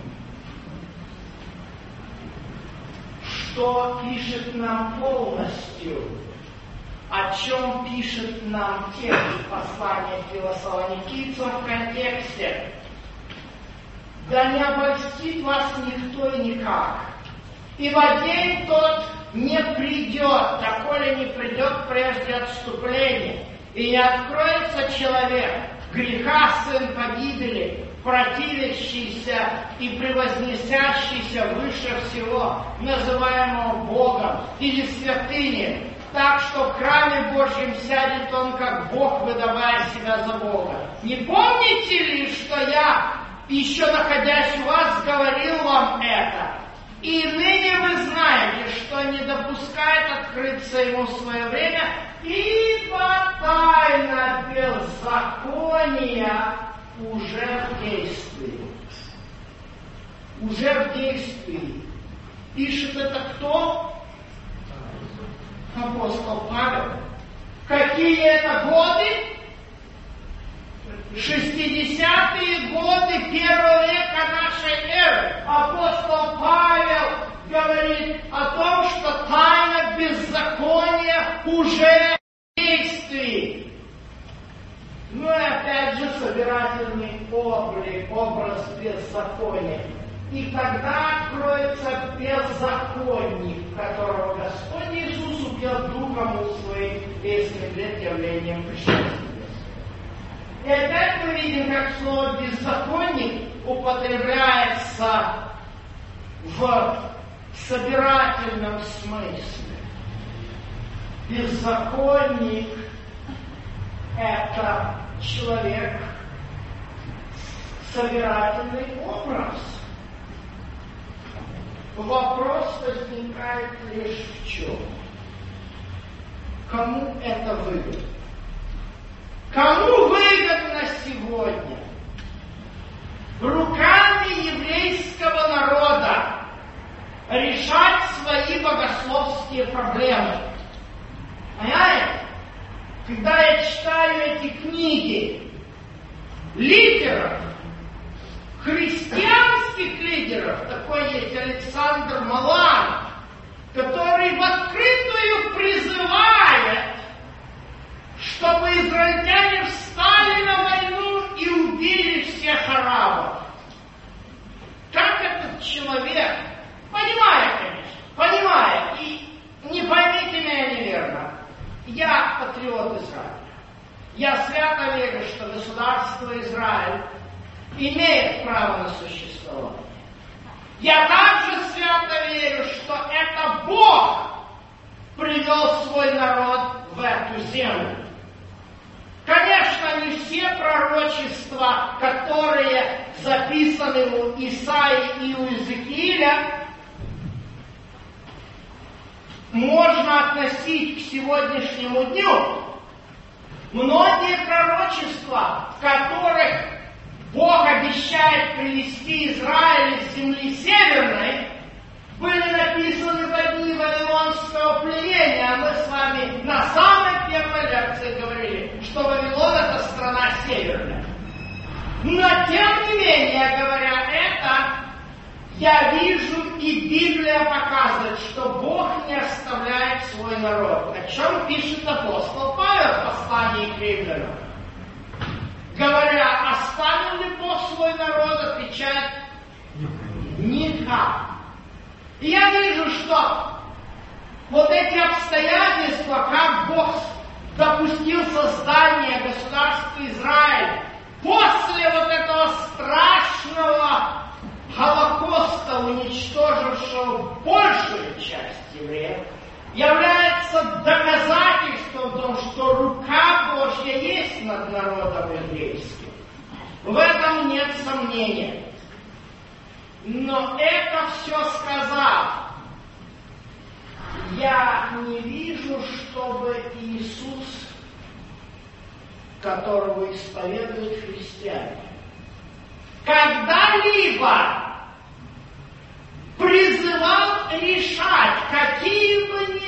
Speaker 1: что пишет нам полностью, о чем пишет нам текст послания Фессалоникийцам в контексте. «Да не обольстит вас никто и никак, ибо день тот не придет, доколе не придет прежде отступления, и не откроется человек, греха сын погибели, противящийся и превознесящийся выше всего, называемого Богом или святыней, так что в храме Божьем сядет он, как Бог, выдавая себя за Бога. Не помните ли, что я, еще находясь у вас, говорил вам это? И ныне вы знаете, что не допускает открыться ему в свое время, ибо тайна беззакония уже в действии. Уже в действии. Пишет это кто? Апостол Павел. Какие это годы? 60-е годы первого века нашей эры. Апостол Павел говорит о том, что тайна беззакония уже в действии. Ну и опять же собирательный образ беззакония. И тогда откроется беззаконник, которого Господь Иисус убил Духом Своим и истреблет явлением пришествия. И опять мы видим, как слово «беззаконник» употребляется в собирательном смысле. Беззаконник – это человек, собирательный образ. Вопрос возникает лишь в чем? Кому это выгодно? Кому выгодно сегодня руками еврейского народа решать свои богословские проблемы? Понимаете? Когда я читаю эти книги лидеров, христианских лидеров, такой есть Александр Маланов, который в открытую призывает, чтобы израильтяне встали на войну и убили всех арабов. Как этот человек, понимая, и не поймите меня неверно, я патриот Израиля. Я свято верю, что государство Израиль имеет право на существование. Я также свято верю, что это Бог привел свой народ в эту землю. Конечно, не все пророчества, которые записаны у Исаии и у Иезекииля, можно относить к сегодняшнему дню. Многие пророчества, в которых Бог обещает привести Израиль из земли северной, были написаны в дни вавилонского пленения. Мы с вами на самой первой лекции говорили, что Вавилон — это страна северная. Но тем не менее, говоря это, я вижу, и Библия показывает, что Бог не оставляет свой народ. О чем пишет апостол Павел в послании к римлянам? Говоря, оставил ли Бог свой народ, отвечает: никак. И я вижу, что вот эти обстоятельства, как Бог допустил создание государства Израиль, после вот этого страшного Холокоста, уничтожившего большую часть евреев, является доказательством того, что рука Божья есть над народом еврейским. В этом нет сомнения. Но это все сказав, я не вижу, чтобы Иисус, которого исповедуют христиане, когда-либо призывал решать какие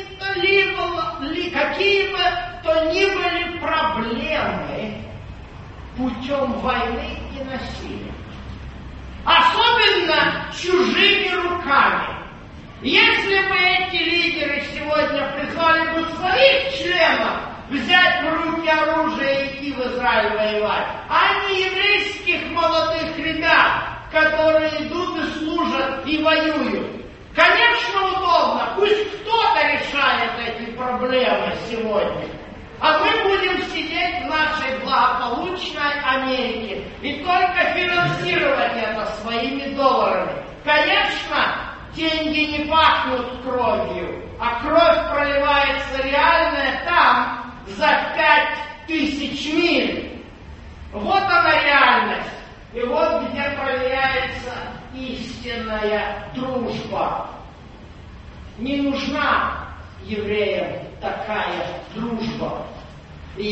Speaker 1: бы то ни были проблемы путем войны и насилия. Особенно чужими руками. Если бы эти лидеры сегодня призвали бы своих членов взять в руки оружие и идти в Израиль воевать, а не еврейских молодых ребят, которые идут и служат и воюют. Конечно, удобно, пусть кто-то решает эти проблемы сегодня. А мы будем сидеть в нашей благополучной Америке и только финансировать это своими долларами. Конечно, деньги не пахнут кровью, а кровь проливается реальная там, за 5000 миль. Вот она реальность. И вот где проверяется истинная дружба. Не нужна евреям такая дружба. И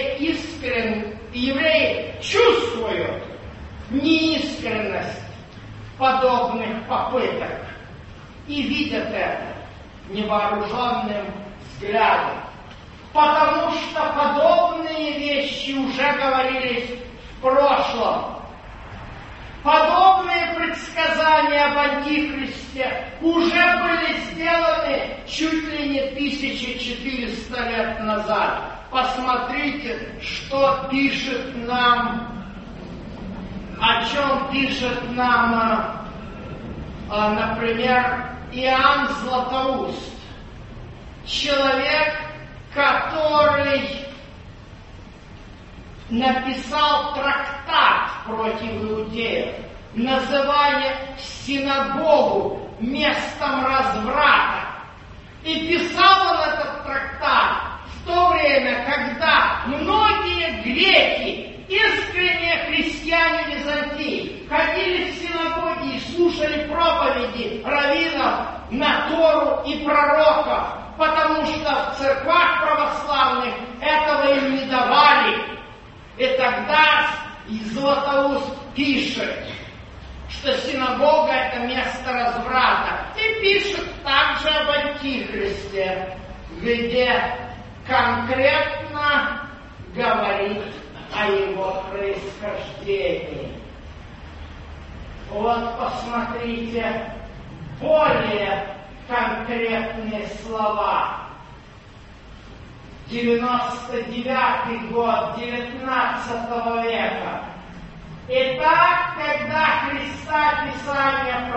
Speaker 1: евреи чувствуют неискренность подобных попыток и видят это невооруженным взглядом. Потому что подобные вещи уже говорились в прошлом. Подобные предсказания об Антихристе уже были сделаны чуть ли не 1400 лет назад. Посмотрите, что пишет нам, о чем пишет нам, например, Иоанн Златоуст. Человек, который написал трактат против иудеев, называя синагогу местом разврата. И писал он этот трактат в то время, когда многие греки, искренние христиане Византии, ходили в синагоги и слушали проповеди раввинов на Тору и пророков, потому что в церквах православных этого им не давали. И тогда Златоуст пишет, что синагога — это место разврата. И пишет также об Антихристе, где конкретно говорит о его происхождении. Вот посмотрите, более конкретные слова. 99-й год 19 века. Итак, когда Христа Писание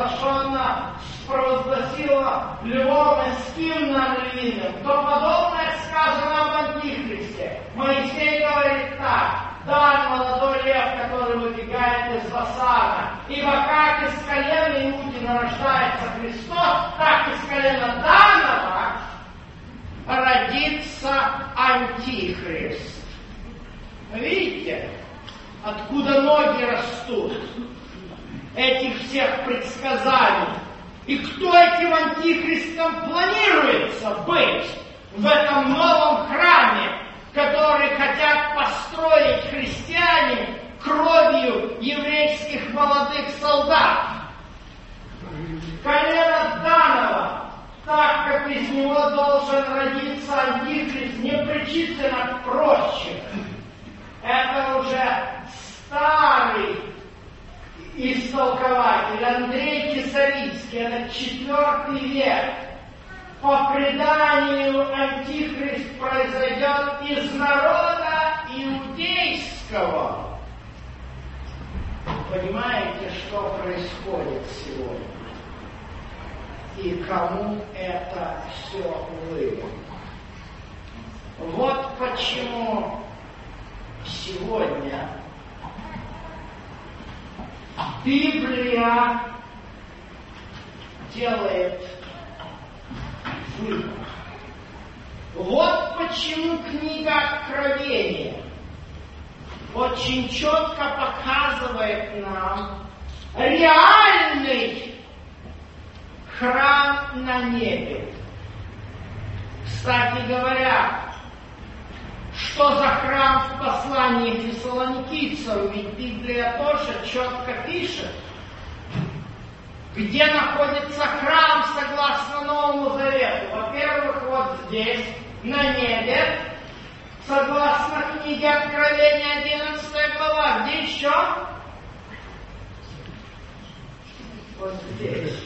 Speaker 1: провозгласило Львом Эскимным Львиным, то подобное сказано об Антихристе. Моисей говорит так: «Дан молодой лев, который выбегает из Басана, ибо как из колена Иудина рождается Христос, так из колена Данова родится Антихрист». Видите, откуда ноги растут этих всех предсказаний? И кто этим Антихристом планируется быть в этом новом храме, который хотят построить христиане кровью еврейских молодых солдат? Колено Данова, так как из него должен родиться Антихрист, не причислено к прочим. Это уже старый истолкователь Андрей Кисарийский, это 4 век. По преданию, Антихрист произойдет из народа иудейского. Понимаете, что происходит сегодня? И кому это все выгодно? Вот почему сегодня Библия делает выбор. Вот почему книга Откровения очень четко показывает нам реальный храм на небе. Кстати говоря, что за храм в послании фессалоникийцам? Ведь Библия тоже четко пишет, где находится храм согласно Новому Завету. Во-первых, вот здесь, на небе, согласно книге Откровения, 11 глава. Где еще? Вот здесь.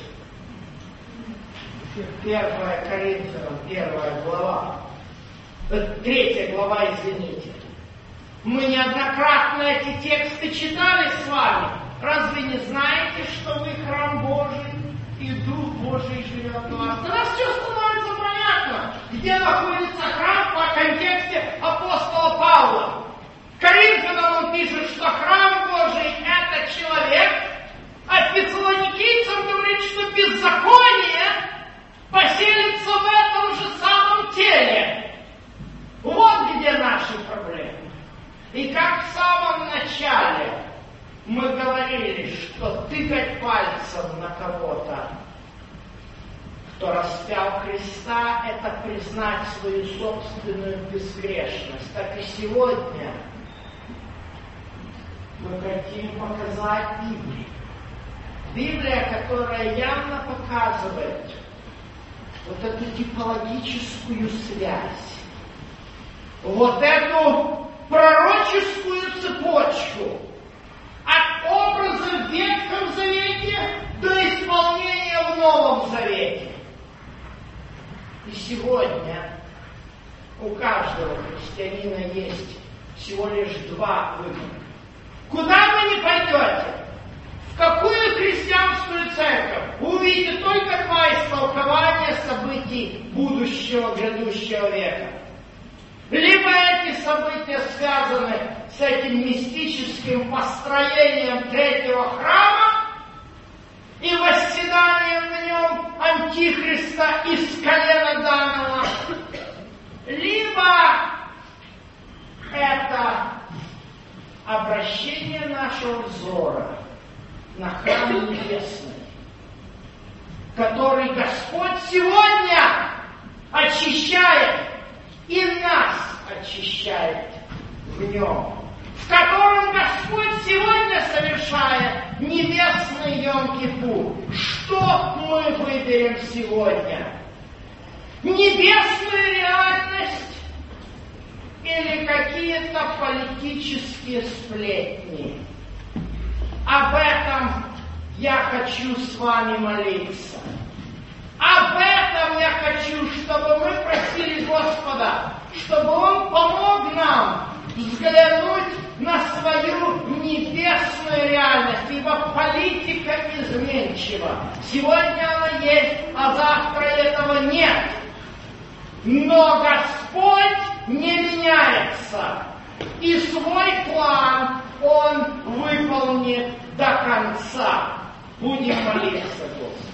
Speaker 1: 1 Коринфянам, 1 глава. 3 глава, извините. Мы неоднократно эти тексты читали с вами. Разве не знаете, что вы храм Божий, и Дух Божий живет в вас? Тогда все становится понятно, где находится храм по контексте апостола Павла. Коринфянам он пишет, что храм Божий – это человек, а фессалоникийцам говорит, что беззаконие поселится в этом же самом теле. Вот где наши проблемы. И как в самом начале мы говорили, что тыкать пальцем на кого-то, кто распял Христа, это признать свою собственную безгрешность. Так и сегодня мы хотим показать Библию. Библия, которая явно показывает вот эту типологическую связь, вот эту пророческую цепочку от образа в Ветхом Завете до исполнения в Новом Завете. И сегодня у каждого христианина есть всего лишь два выбора. Куда вы не пойдете, в какую христианскую церковь, вы увидите только два истолкования событий будущего, грядущего века. Либо эти события связаны с этим мистическим построением третьего храма и восседанием на нем Антихриста из колена Данова, либо это обращение нашего взора на храм небесный, который Господь сегодня очищает и нас очищает в нем, в котором Господь сегодня совершает небесный Йом-Кипур. Что мы выберем сегодня? Небесную реальность или какие-то политические сплетни? Об этом я хочу с вами молиться. Об этом я хочу, чтобы мы просили Господа, чтобы Он помог нам взглянуть на свою небесную реальность, ибо политика изменчива. Сегодня она есть, а завтра этого нет. Но Господь не меняется, и свой план Он выполнит до конца. Будем молиться, Господи.